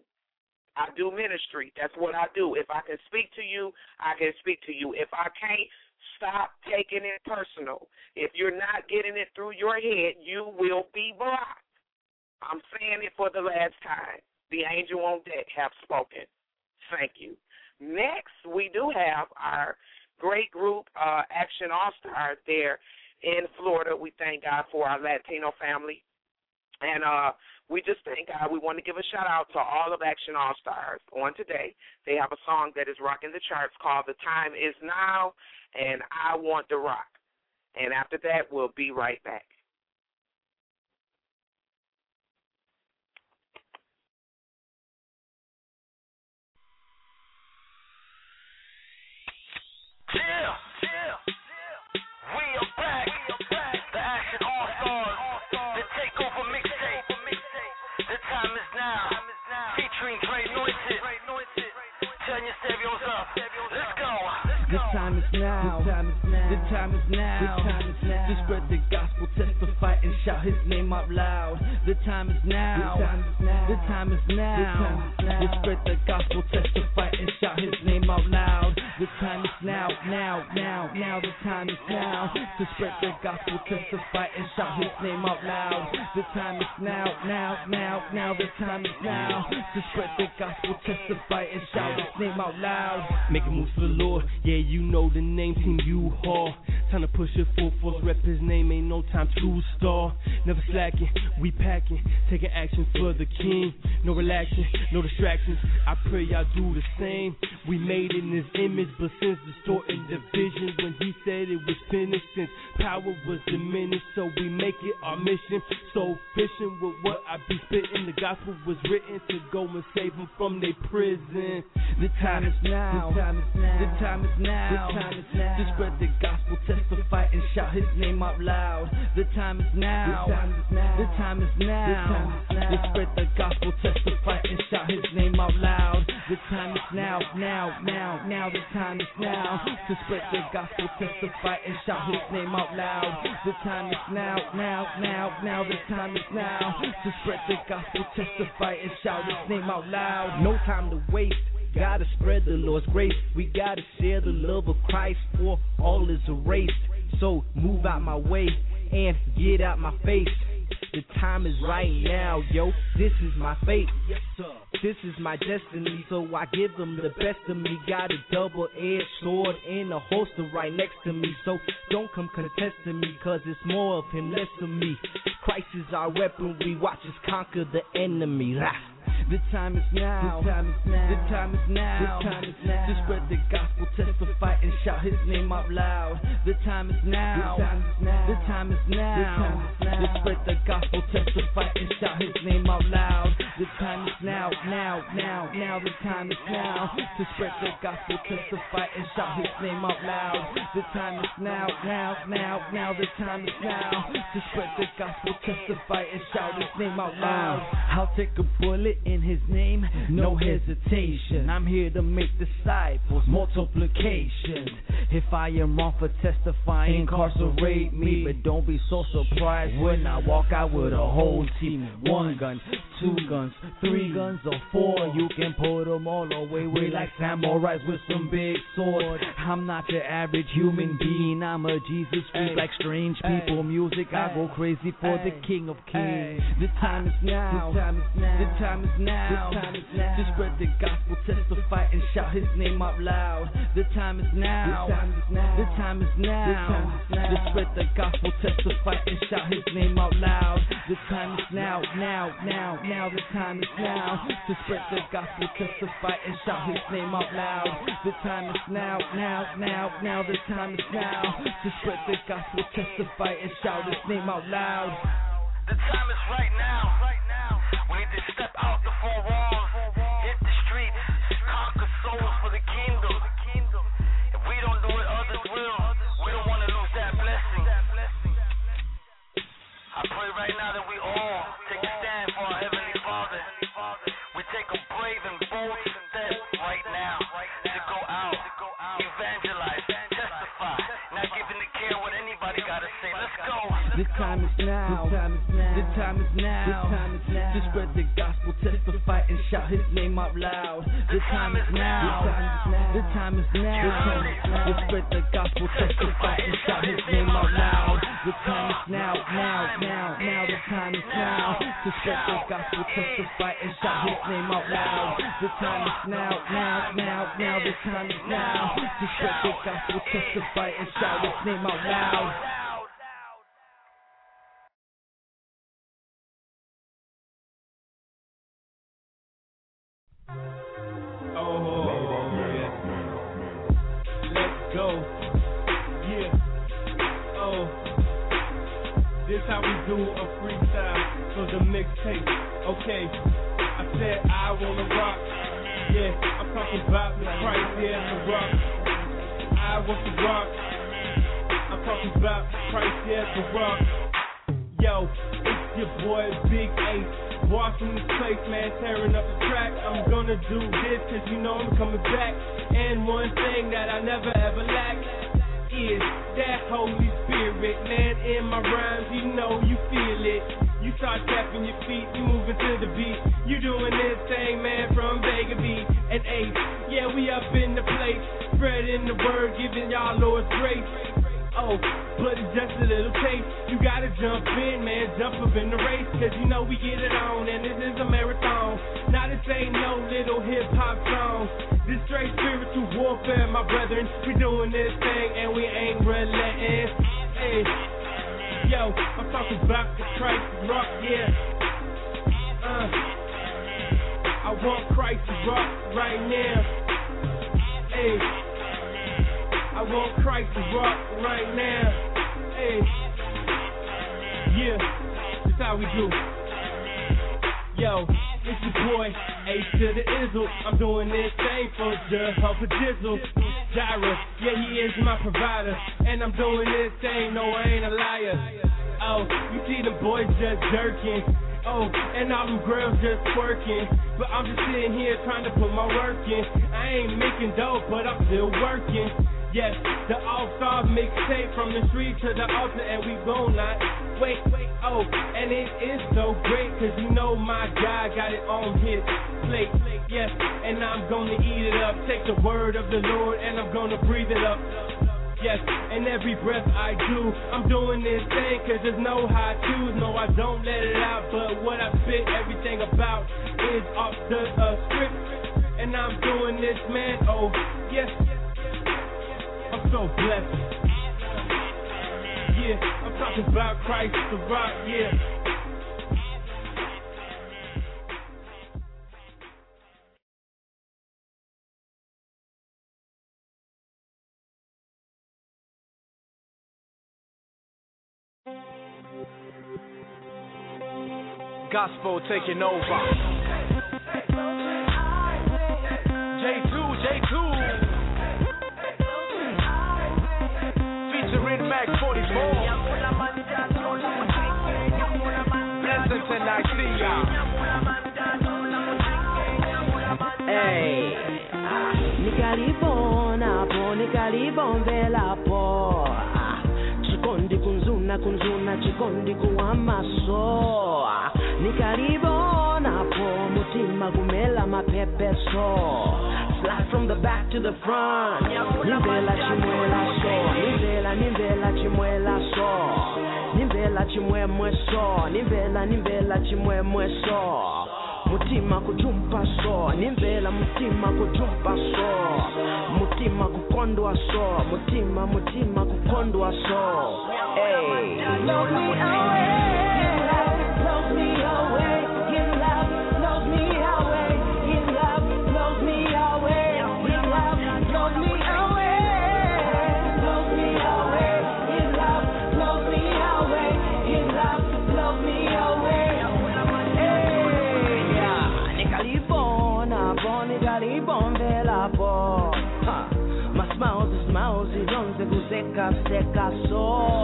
I do ministry. That's what I do. If I can speak to you, I can speak to you. If I can't, stop taking it personal. If you're not getting it through your head, you will be blocked. I'm saying it for the last time. The angel on deck have spoken. Thank you. Next, we do have our great group, uh, Action All-Stars, there in Florida. We thank God for our Latino family. And uh, we just thank God. We want to give a shout-out to all of Action All-Stars on today. They have a song that is rocking the charts called The Time Is Now, and I Want to Rock. And after that, we'll be right back. Yeah, yeah, we are back. The Action All-Stars, the Takeover Mixtape. The time is now. Featuring Dre Noited. Turn your stereos up. Let's go. The time is now. The time is now. The time is now. To spread the gospel, testify and shout His name out loud. The time is now. The time is now. To spread the gospel, testify and shout His name out loud. The time is now, now, now, now. The time is now to spread the gospel, testify and shout His name out loud. The time is now, now, now, now. The time is now to spread the gospel, testify and shout His name out loud. Making moves for the Lord, yeah, you know the name, Team U-Haul. Time to push it full force, rep His name, ain't no time to stall. Never slacking, we packing, taking action for the King. No relaxing, no distractions. I pray y'all do the same. We made in His image, but since distorting the vision, when He said it was finished, since power was diminished, so we make it our mission. So fishing with what I be spitting, the gospel was written to go and save them from their prison. The time is now. The time is now. The time is now. The time is now. To spread the gospel, testify and shout His name out loud. The time is now. The time is now. To spread the gospel, testify and shout His name out loud. The time is now, now, now, now. The time is now to spread the gospel, testify and shout His name out loud. The time is now, now, now, now. The time is now to spread the gospel, testify and shout His name out loud. No time to waste. Gotta spread the Lord's grace. We gotta share the love of Christ, for all is erased. So move out my way. and get out my face. The time is right now, yo. This is my fate. This is my destiny, so I give them the best of me. Got a double-edged sword in a holster right next to me. So don't come contesting me, cause it's more of him, less of me. Christ is our weapon, we watch us conquer the enemy. Rah. The time is now. The time is now. The time is now. The time is now. To spread the gospel, testify, and shout His name out loud. The time is now. The time is now. The time is now. To spread the gospel, testify, and shout His name out loud. The time is now. Now. Now. Now. The time is now. To spread the gospel, testify, and shout His name out loud. The time is now. Now. Now. Now. The time is now. To spread the gospel, testify, and shout His name out loud. I'll take a bullet in His name, no hesitation. I'm here to make disciples, multiplication. If I am wrong for testifying, incarcerate me. But don't be so surprised when I walk out with a whole team. One gun, two guns, three guns, or four. You can put them all away, way like samurais with some big sword. I'm not your average human being. I'm a Jesus freak, like strange people. Music, I go crazy for the King of Kings. The time is now. The time is now. The time is now. The time is now. To spread the gospel, testify, and shout His name out loud. The time is now. The time is now. To spread the gospel, testify, and shout His name out loud. The time is now. Now. Now. Now. The time is now. To spread the gospel, testify, and shout His name out loud. The time is now. Now. Now. Now. The time is now. To spread the gospel, testify, and shout His name out loud. The time is right now. We need to step out the four walls, hit the streets, conquer souls for the kingdom. If we don't do it, others will. We don't want to lose that blessing. I pray right now that we all take a stand for our Heavenly Father. We take a brave and bold step right now to go out, evangelize, testify, not giving a care what anybody got to say. Let's go. The time is now. The time is now. The time is now. The time is now. To spread the gospel, testify, and shout His name out loud. The time is now. The time is now. To spread the gospel, testify, and shout His name out loud. The time is now. Now. Now. Now. The time is now. To spread the gospel, testify, and shout His name out loud. The time is now. Now. Now. Now. The time is now. To spread the gospel, testify, and shout His name out loud. How we do a freestyle for the mixtape. Okay, I said I wanna rock. Yeah, I'm talking about the Christ, yeah, the rock. I want to rock. I'm talking about Christ, yeah, the rock. Yo, it's your boy Big Ace. Walk from this place, man, tearing up the track. I'm gonna do this cause you know I'm coming back. And one thing that I never ever lack is that Holy Spirit, man, in my rhymes, you know you feel it. You start tapping your feet, you moving to the beat. You doing this thing, man, from Vega B and Ace. Yeah, we up in the place, spreading the word, giving y'all Lord's grace. Oh, but it's just a little taste. You gotta jump in, man, jump up in the race, cause you know we get it on, and this is a marathon. Now this ain't no little hip-hop song. This straight spiritual warfare, my brethren. We doing this thing, and we ain't relenting. Hey, yo, I'm talking about the Christ rock, yeah. Uh, I want Christ to rock right now. Hey, I want Christ to rock right now. Hey, yeah, this how we do. Yo, it's your boy, Ace to the Izzle. I'm doing this thing for the help of Jizzle. Gyra, yeah, he is my provider. And I'm doing this thing, no, I ain't a liar. Oh, you see the boys just jerking. Oh, and all them girls just twerking. But I'm just sitting here trying to put my work in. I ain't making dope, but I'm still working. Yes, the all-star mixtape from the street to the altar, and we gon' not wait, wait, oh, and it is so great, cause you know my God got it on his plate, yes, and I'm gonna eat it up, take the word of the Lord, and I'm gonna breathe it up. yes, and every breath I do, I'm doing this thing cause there's no how to. No, I don't let it out, but what I spit, everything about is off the uh, script. And I'm doing this, man, oh, yes, I'm so blessed. Yeah, I'm talking about Christ the Rock, yeah. Gospel taking over. J two, J two. Featuring Mac forty-four. Blessing tonight, see ya. Hey, nikalibona po, nikalibombela po. Chikondi kunzuna kunzuna, chikondi kuwamaso. Nikalibona po, mutima kumela mapepeso. Slide from the back to the front. Nimbela chimwela so, nimbela nimbela chimwela so. Nimbela chimwemwe so, nimbela nimbela chimwemwe so. Mutima kujumpa so, nimbela mutima kujumpa so. Mutima kukondwa so, mutima mutima kukondwa so. Hey, blow me away, blow me away, in love, blow me away, in love, blow me away, in love, blow me away, blow me away, in love, blow me away, in love, blow me away. Hey, yeah, nikalibona, bon, nikalibondela po. My smiles is mousy, lungs kuseka seka so.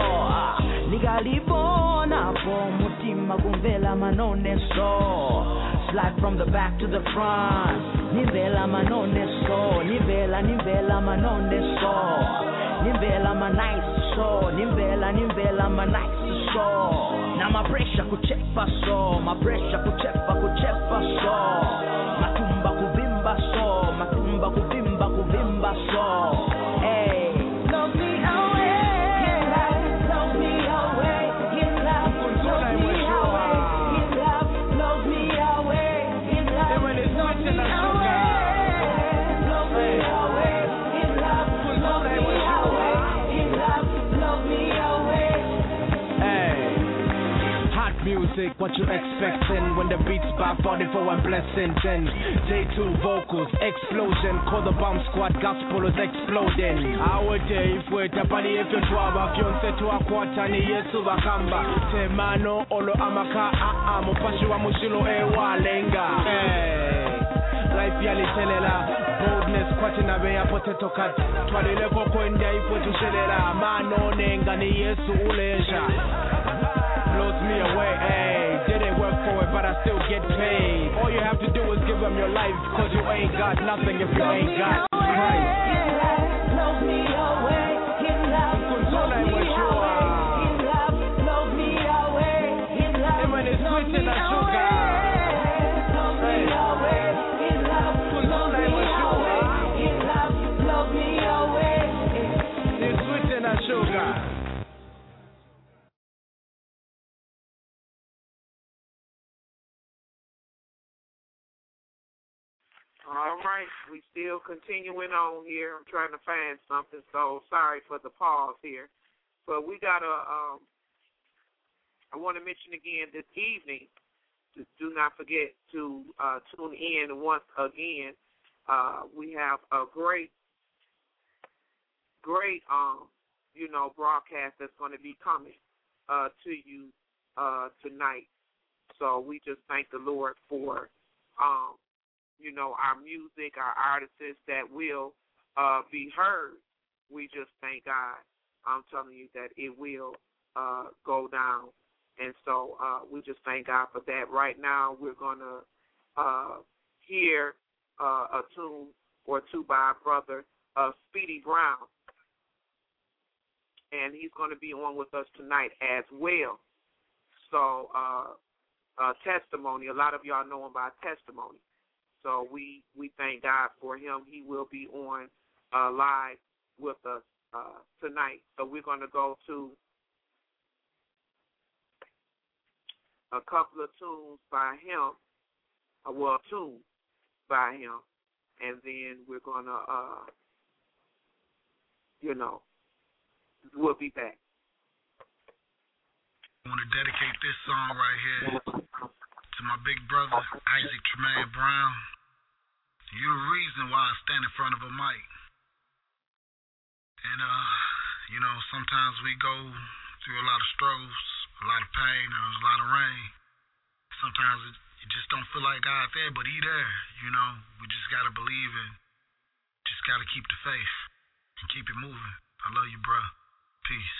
Nikalibona po, mutima kumvela manone so. Slide from the back to the front. Nimbela manone so, nimbela nimbela manone so. Nimbela ma nice so, nimbela nimbela ma nice so. Na ma pressure kuchepa so, ma pressure kuchepa kuchepa so. Matumba kuvimba so, matumba kuvimba kuvimba so. Hey, blow me away, in love, blow me away, in love, blow me away, in love, blow me away, in love, blow me away, blow me away, in love, blow me away, in love, blow me away. Hey, hot music, what you expecting when the beats by forty-four and blessing then J two vocals, explosion, call the bomb squad, gospel is exploding. Our day, if we're tapani, if you're twaba, fiance to a quarter, ni yesu bakamba. Temano, olo amaka, a a, mupashi wa mushilo e walenga. Hey, life yali telela, boldness, kwatina beya potato cut. Twalile koko india ifo tushelela, mano nenga ni yesu ulesha. Blows me away, hey, didn't work for it, but I still get paid. All you have to do is give them your life, cause you ain't got nothing if you ain't got Christ. Blow me away, in love, blow me away, in love, blow me away, in love, blow me away, blow me away, in love, blow me away, in love, blow me away. It's sweet and a sugar. All right, we still continuing on here. I'm trying to find something, so sorry for the pause here. But we got a, um, I want to mention again this evening, to, do not forget to uh, tune in once again. Uh, we have a great, great, um, you know, broadcast that's going to be coming uh, to you uh, tonight. So we just thank the Lord for, um, you know, our music, our artists that will uh, be heard. We just thank God. I'm telling you that it will uh, go down. And so uh, we just thank God for that. Right now we're going to uh, hear uh, a tune or two by our brother uh, Speedy Brown. And he's going to be on with us tonight as well. So uh, uh, Testimony, a lot of y'all know him by Testimony. So we, we thank God for him. He will be on uh, live with us uh, tonight. So we're going to go to a couple of tunes by him, uh, well, two by him, and then we're going to, uh, you know, we'll be back. I want to dedicate this song right here to my big brother, Isaac Tremaine Brown. You're the reason why I stand in front of a mic. And, uh, you know, sometimes we go through a lot of struggles, a lot of pain, and there's a lot of rain. Sometimes it, it just don't feel like God there, but He there, you know. We just got to believe and just got to keep the faith and keep it moving. I love you, bro. Peace.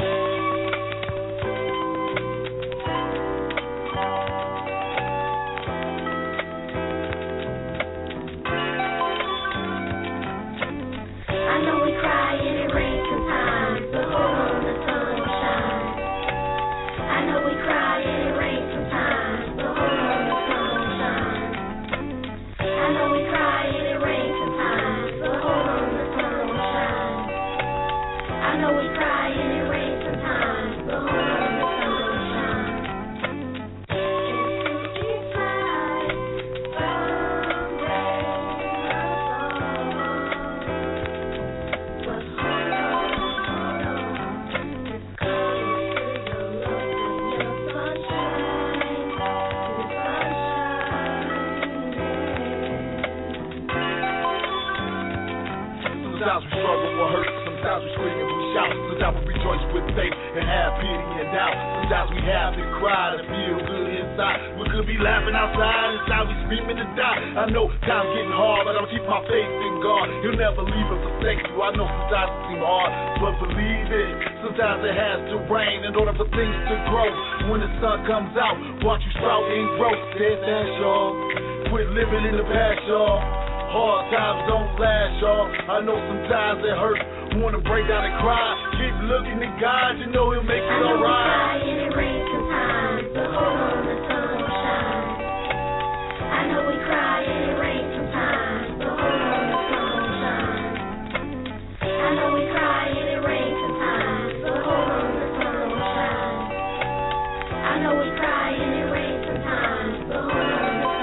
Sometimes we struggle with hurt, sometimes we scream and we shout. Sometimes we rejoice with faith and have pity and doubt. Sometimes we have to cry to feel good inside. We could be laughing outside, inside we screaming to die. I know time's getting hard, but I'm keep my faith in God. He'll never leave us or forsake you. I know sometimes it seems hard, but believe it. Sometimes it has to rain in order for things to grow. When the sun comes out, watch you sprout and grow. Dead that, y'all. Quit living in the past, y'all. Hard times don't last, y'all. I know sometimes it hurt. Wanna break down and cry. Keep looking at God, you know He'll make it alright. I know we cry and it rains sometimes, but hold on, the sun will shine. I know we cry and it rains sometimes, but hold on, the sun will shine. I know we cry and it rains sometimes, but hold on, the sun will shine. I know we cry and it rains sometimes, but hold on.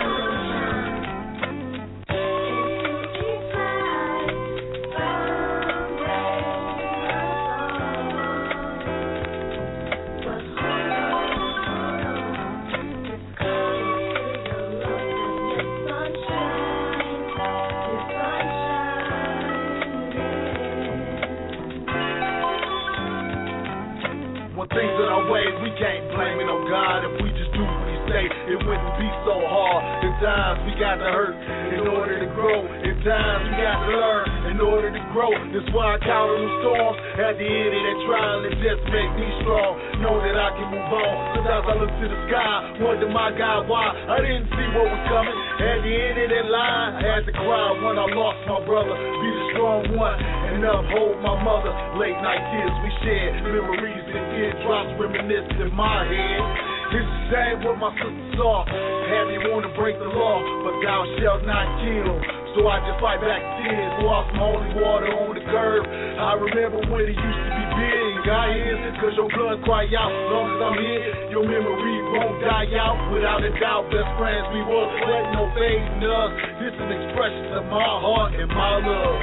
Things in our way, we can't blame it on God. If we just do what He say, it wouldn't be so hard. In times we got to hurt in order to grow. In times we got to learn in order to grow. That's why I count on the storms at the end of that trial. It just make me strong. Know that I can move on. Sometimes I look to the sky, wonder my God why I didn't see what was coming. At the end of that line, I had to cry when I lost my brother. Be the strong one and uphold my mother. Late night tears we shared, memories and teardrops reminiscing in my head. It's the same what my sister saw. Had me want to break the law, but thou shalt not kill. So I just fight back tears, lost my holy water on the curb. I remember when it used to be big. I is, cause your blood cry out. Long as I'm here, your memory won't die out. Without a doubt, best friends we was, let no fade in us. This is an expression of my heart and my love.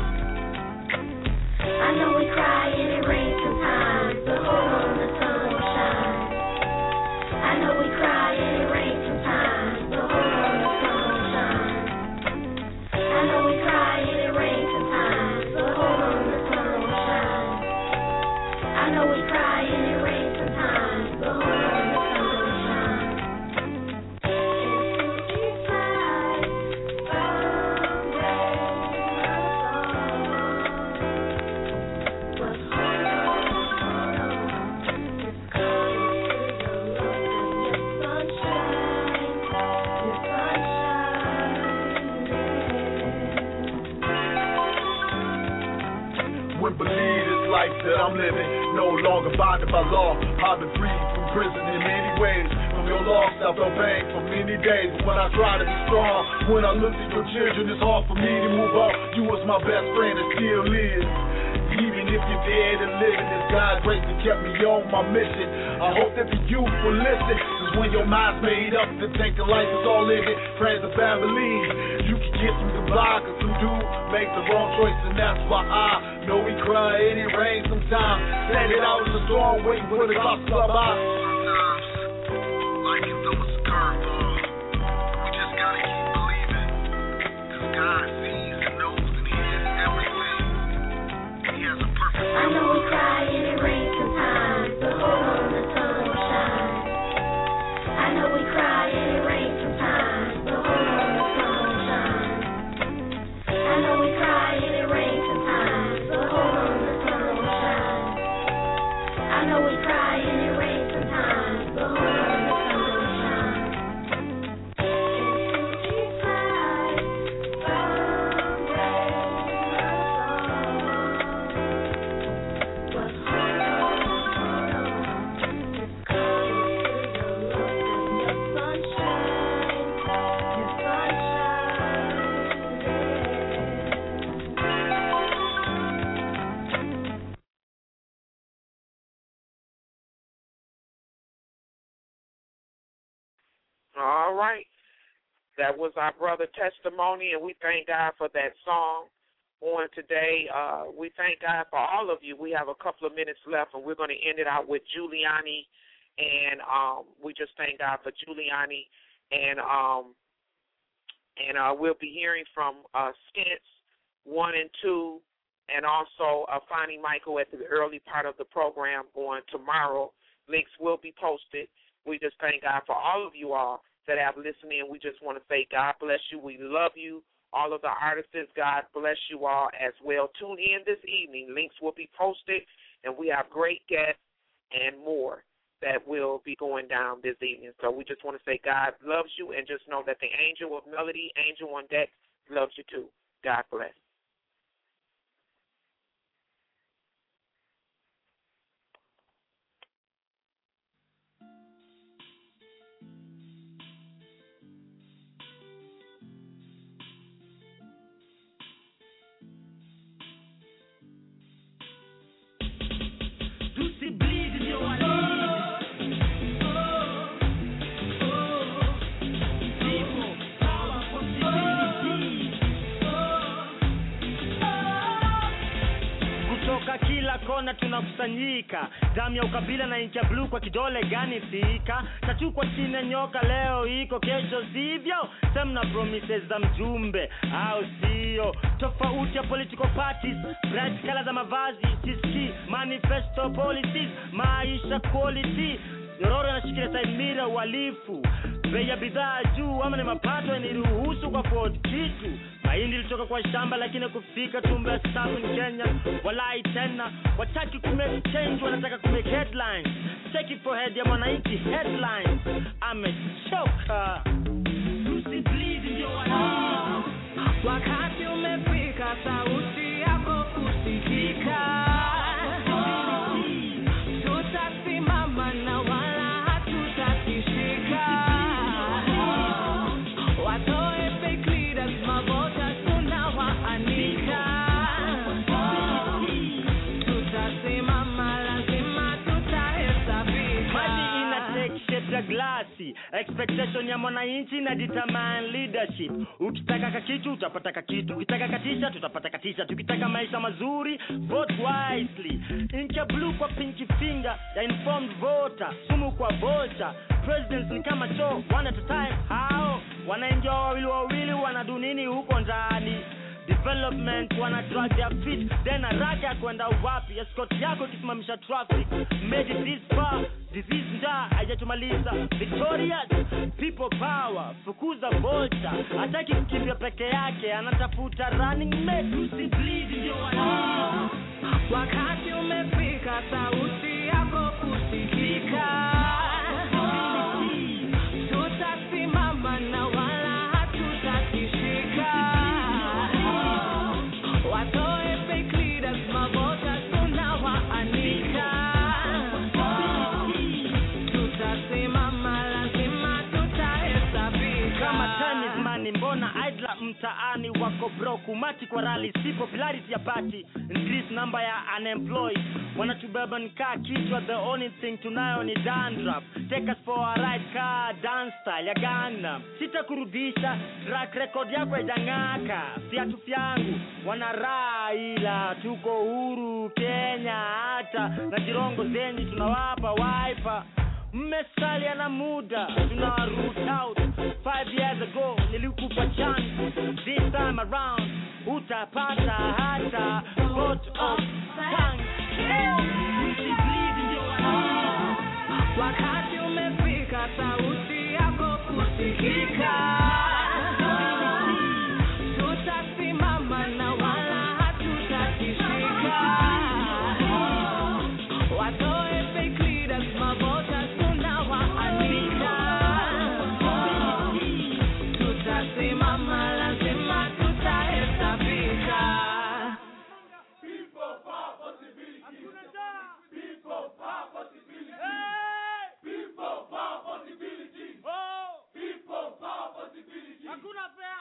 I know we cry and it rains sometimes, but hold on, the sun will shine. I know we cry and it rains sometimes, but hold on, the sun will shine. I know we cry and it rains sometimes, but hold on, the sun will shine. I know we cry and it rains sometimes, but hold on, the sun will shine. That I'm living, no longer bonded by law. I've been freed from prison in many ways. From your loss, I felt pain for many days. But when I try to be strong, when I look at your children, it's hard for me to move on. You was my best friend and still is. even if you're dead and living, it's God's grace that kept me on my mission. I hope that the youth will listen, cause when your mind's made up to think of life is all in it, friends and family, you can get through the block, or some dude make the wrong choice, and that's why I know we cry and it rains sometimes. Standing out in the storm, waiting for the clock to club out. Sometimes life can throw us a curveball. We just gotta keep believing, cause God sees and knows and He is everything. He has a perfect plan. I know we cry and it rains sometimes, but hold on, the sun will shine. I know we cry and it rains sometimes, but hold on, the sun will shine. I know we cry and it rains sometimes, but hold on, the sun will shine. I know we cry and it rains sometimes, but hold on, the sun will shine. Into these eyes, from rain but hold on, hold on, it's coming to the Lord, your sunshine, your sunshine, All right. That was our brother Testimony, and we thank God for that song on today. Uh, we thank God for all of you. We have a couple of minutes left, and we're going to end it out with Giuliani, and um, we just thank God for Giuliani, and um, and uh, we'll be hearing from uh, Skins one and two, and also uh, Fonnie Michael at the early part of the program on tomorrow. Links will be posted. We just thank God for all of you all that have listened in. We just want to say God bless you. We love you. All of the artists, God bless you all as well. Tune in this evening. Links will be posted, and we have great guests and more that will be going down this evening. So we just want to say God loves you, and just know that the angel of melody, angel on deck, loves you too. God bless. Kila kona tunakusanyika, damu ya ukabila na incha blue kwa kidole gani fika, tatu kwa chini nyoka, leo iko kesho sivyo, semna promises za mjumbe au sio, tofauti ya political parties, bright color za mavazi, siski, manifesto policies, maisha quality, yororo na shikile side mirror walifu, bei ya bidhaa juu ama ni mapato yaniruhusu kwa afford kitu, mahindi ilitoka kwa shamba lakini kufika tumbe ya sabu ni Kenya, walai tena wataki kumake change, wanataka kumake headlines, take it for head ya mwananchi headlines, amechoka Lucy please ndio wani wakati umefika sauti yako kusikika, tutasimama na wala hatutatishika, watoe fake leaders mabota tunawaanika, tutasimama lazima tutahesabika, maji ina take shape ya glasi, expectation ya mwananchi na determine leadership, ukitaka kakitu utapata kakitu, ukitaka katisha tutapata katisha, tukitaka maisha mazuri vote wisely, incha blue kwa pinky finger ya informed voter, sumu kwa voter, presidents ni kama choo one at a time, hao wanaingia wawili wawili wanadu nini huko ndani, development wana drag their feet, then haraka kwenda wapi, escort yako kisimamisha traffic, made it this far, disease nda hajatumaliza, victorious people power, fukuza vulture, hataki kukimbia peke yake, anatafuta running mate, Lucy bleed ndio wani wakati umefika sauti yako kusikika, tutasimama na wala hatutatishika, watoe fake leaders mabota tunawaanika, tutasimama lazima tutahesabika, kama time is money, mbona idla mtaani wako broke, umati kwa rally, si popularity ya party, increase number ya unemployed, wanatubeba nikaa kichwa, the only thing tunayo ni dandruff, take us for a ride car, dance style ya Ghana, sita kurudisha, track record yako haijang'aka, viatu vyangu wanaraa ila tuko huru Kenya, hata na jirongo zenyu tunawapa wiper, mmesalia na muda tunawa root out, five years ago nilikupa chance, this time around utapata hata vote of thanks. Wakati umefika sauti yako kusikika, tutasimama na wala hatutatishika, watoe fake leaders, mavota tunawaanika, tutasimama lazima tutahesabika. People power possibility. People power possibility. People power possibility. Oh. People power possibility. Hakuna fair.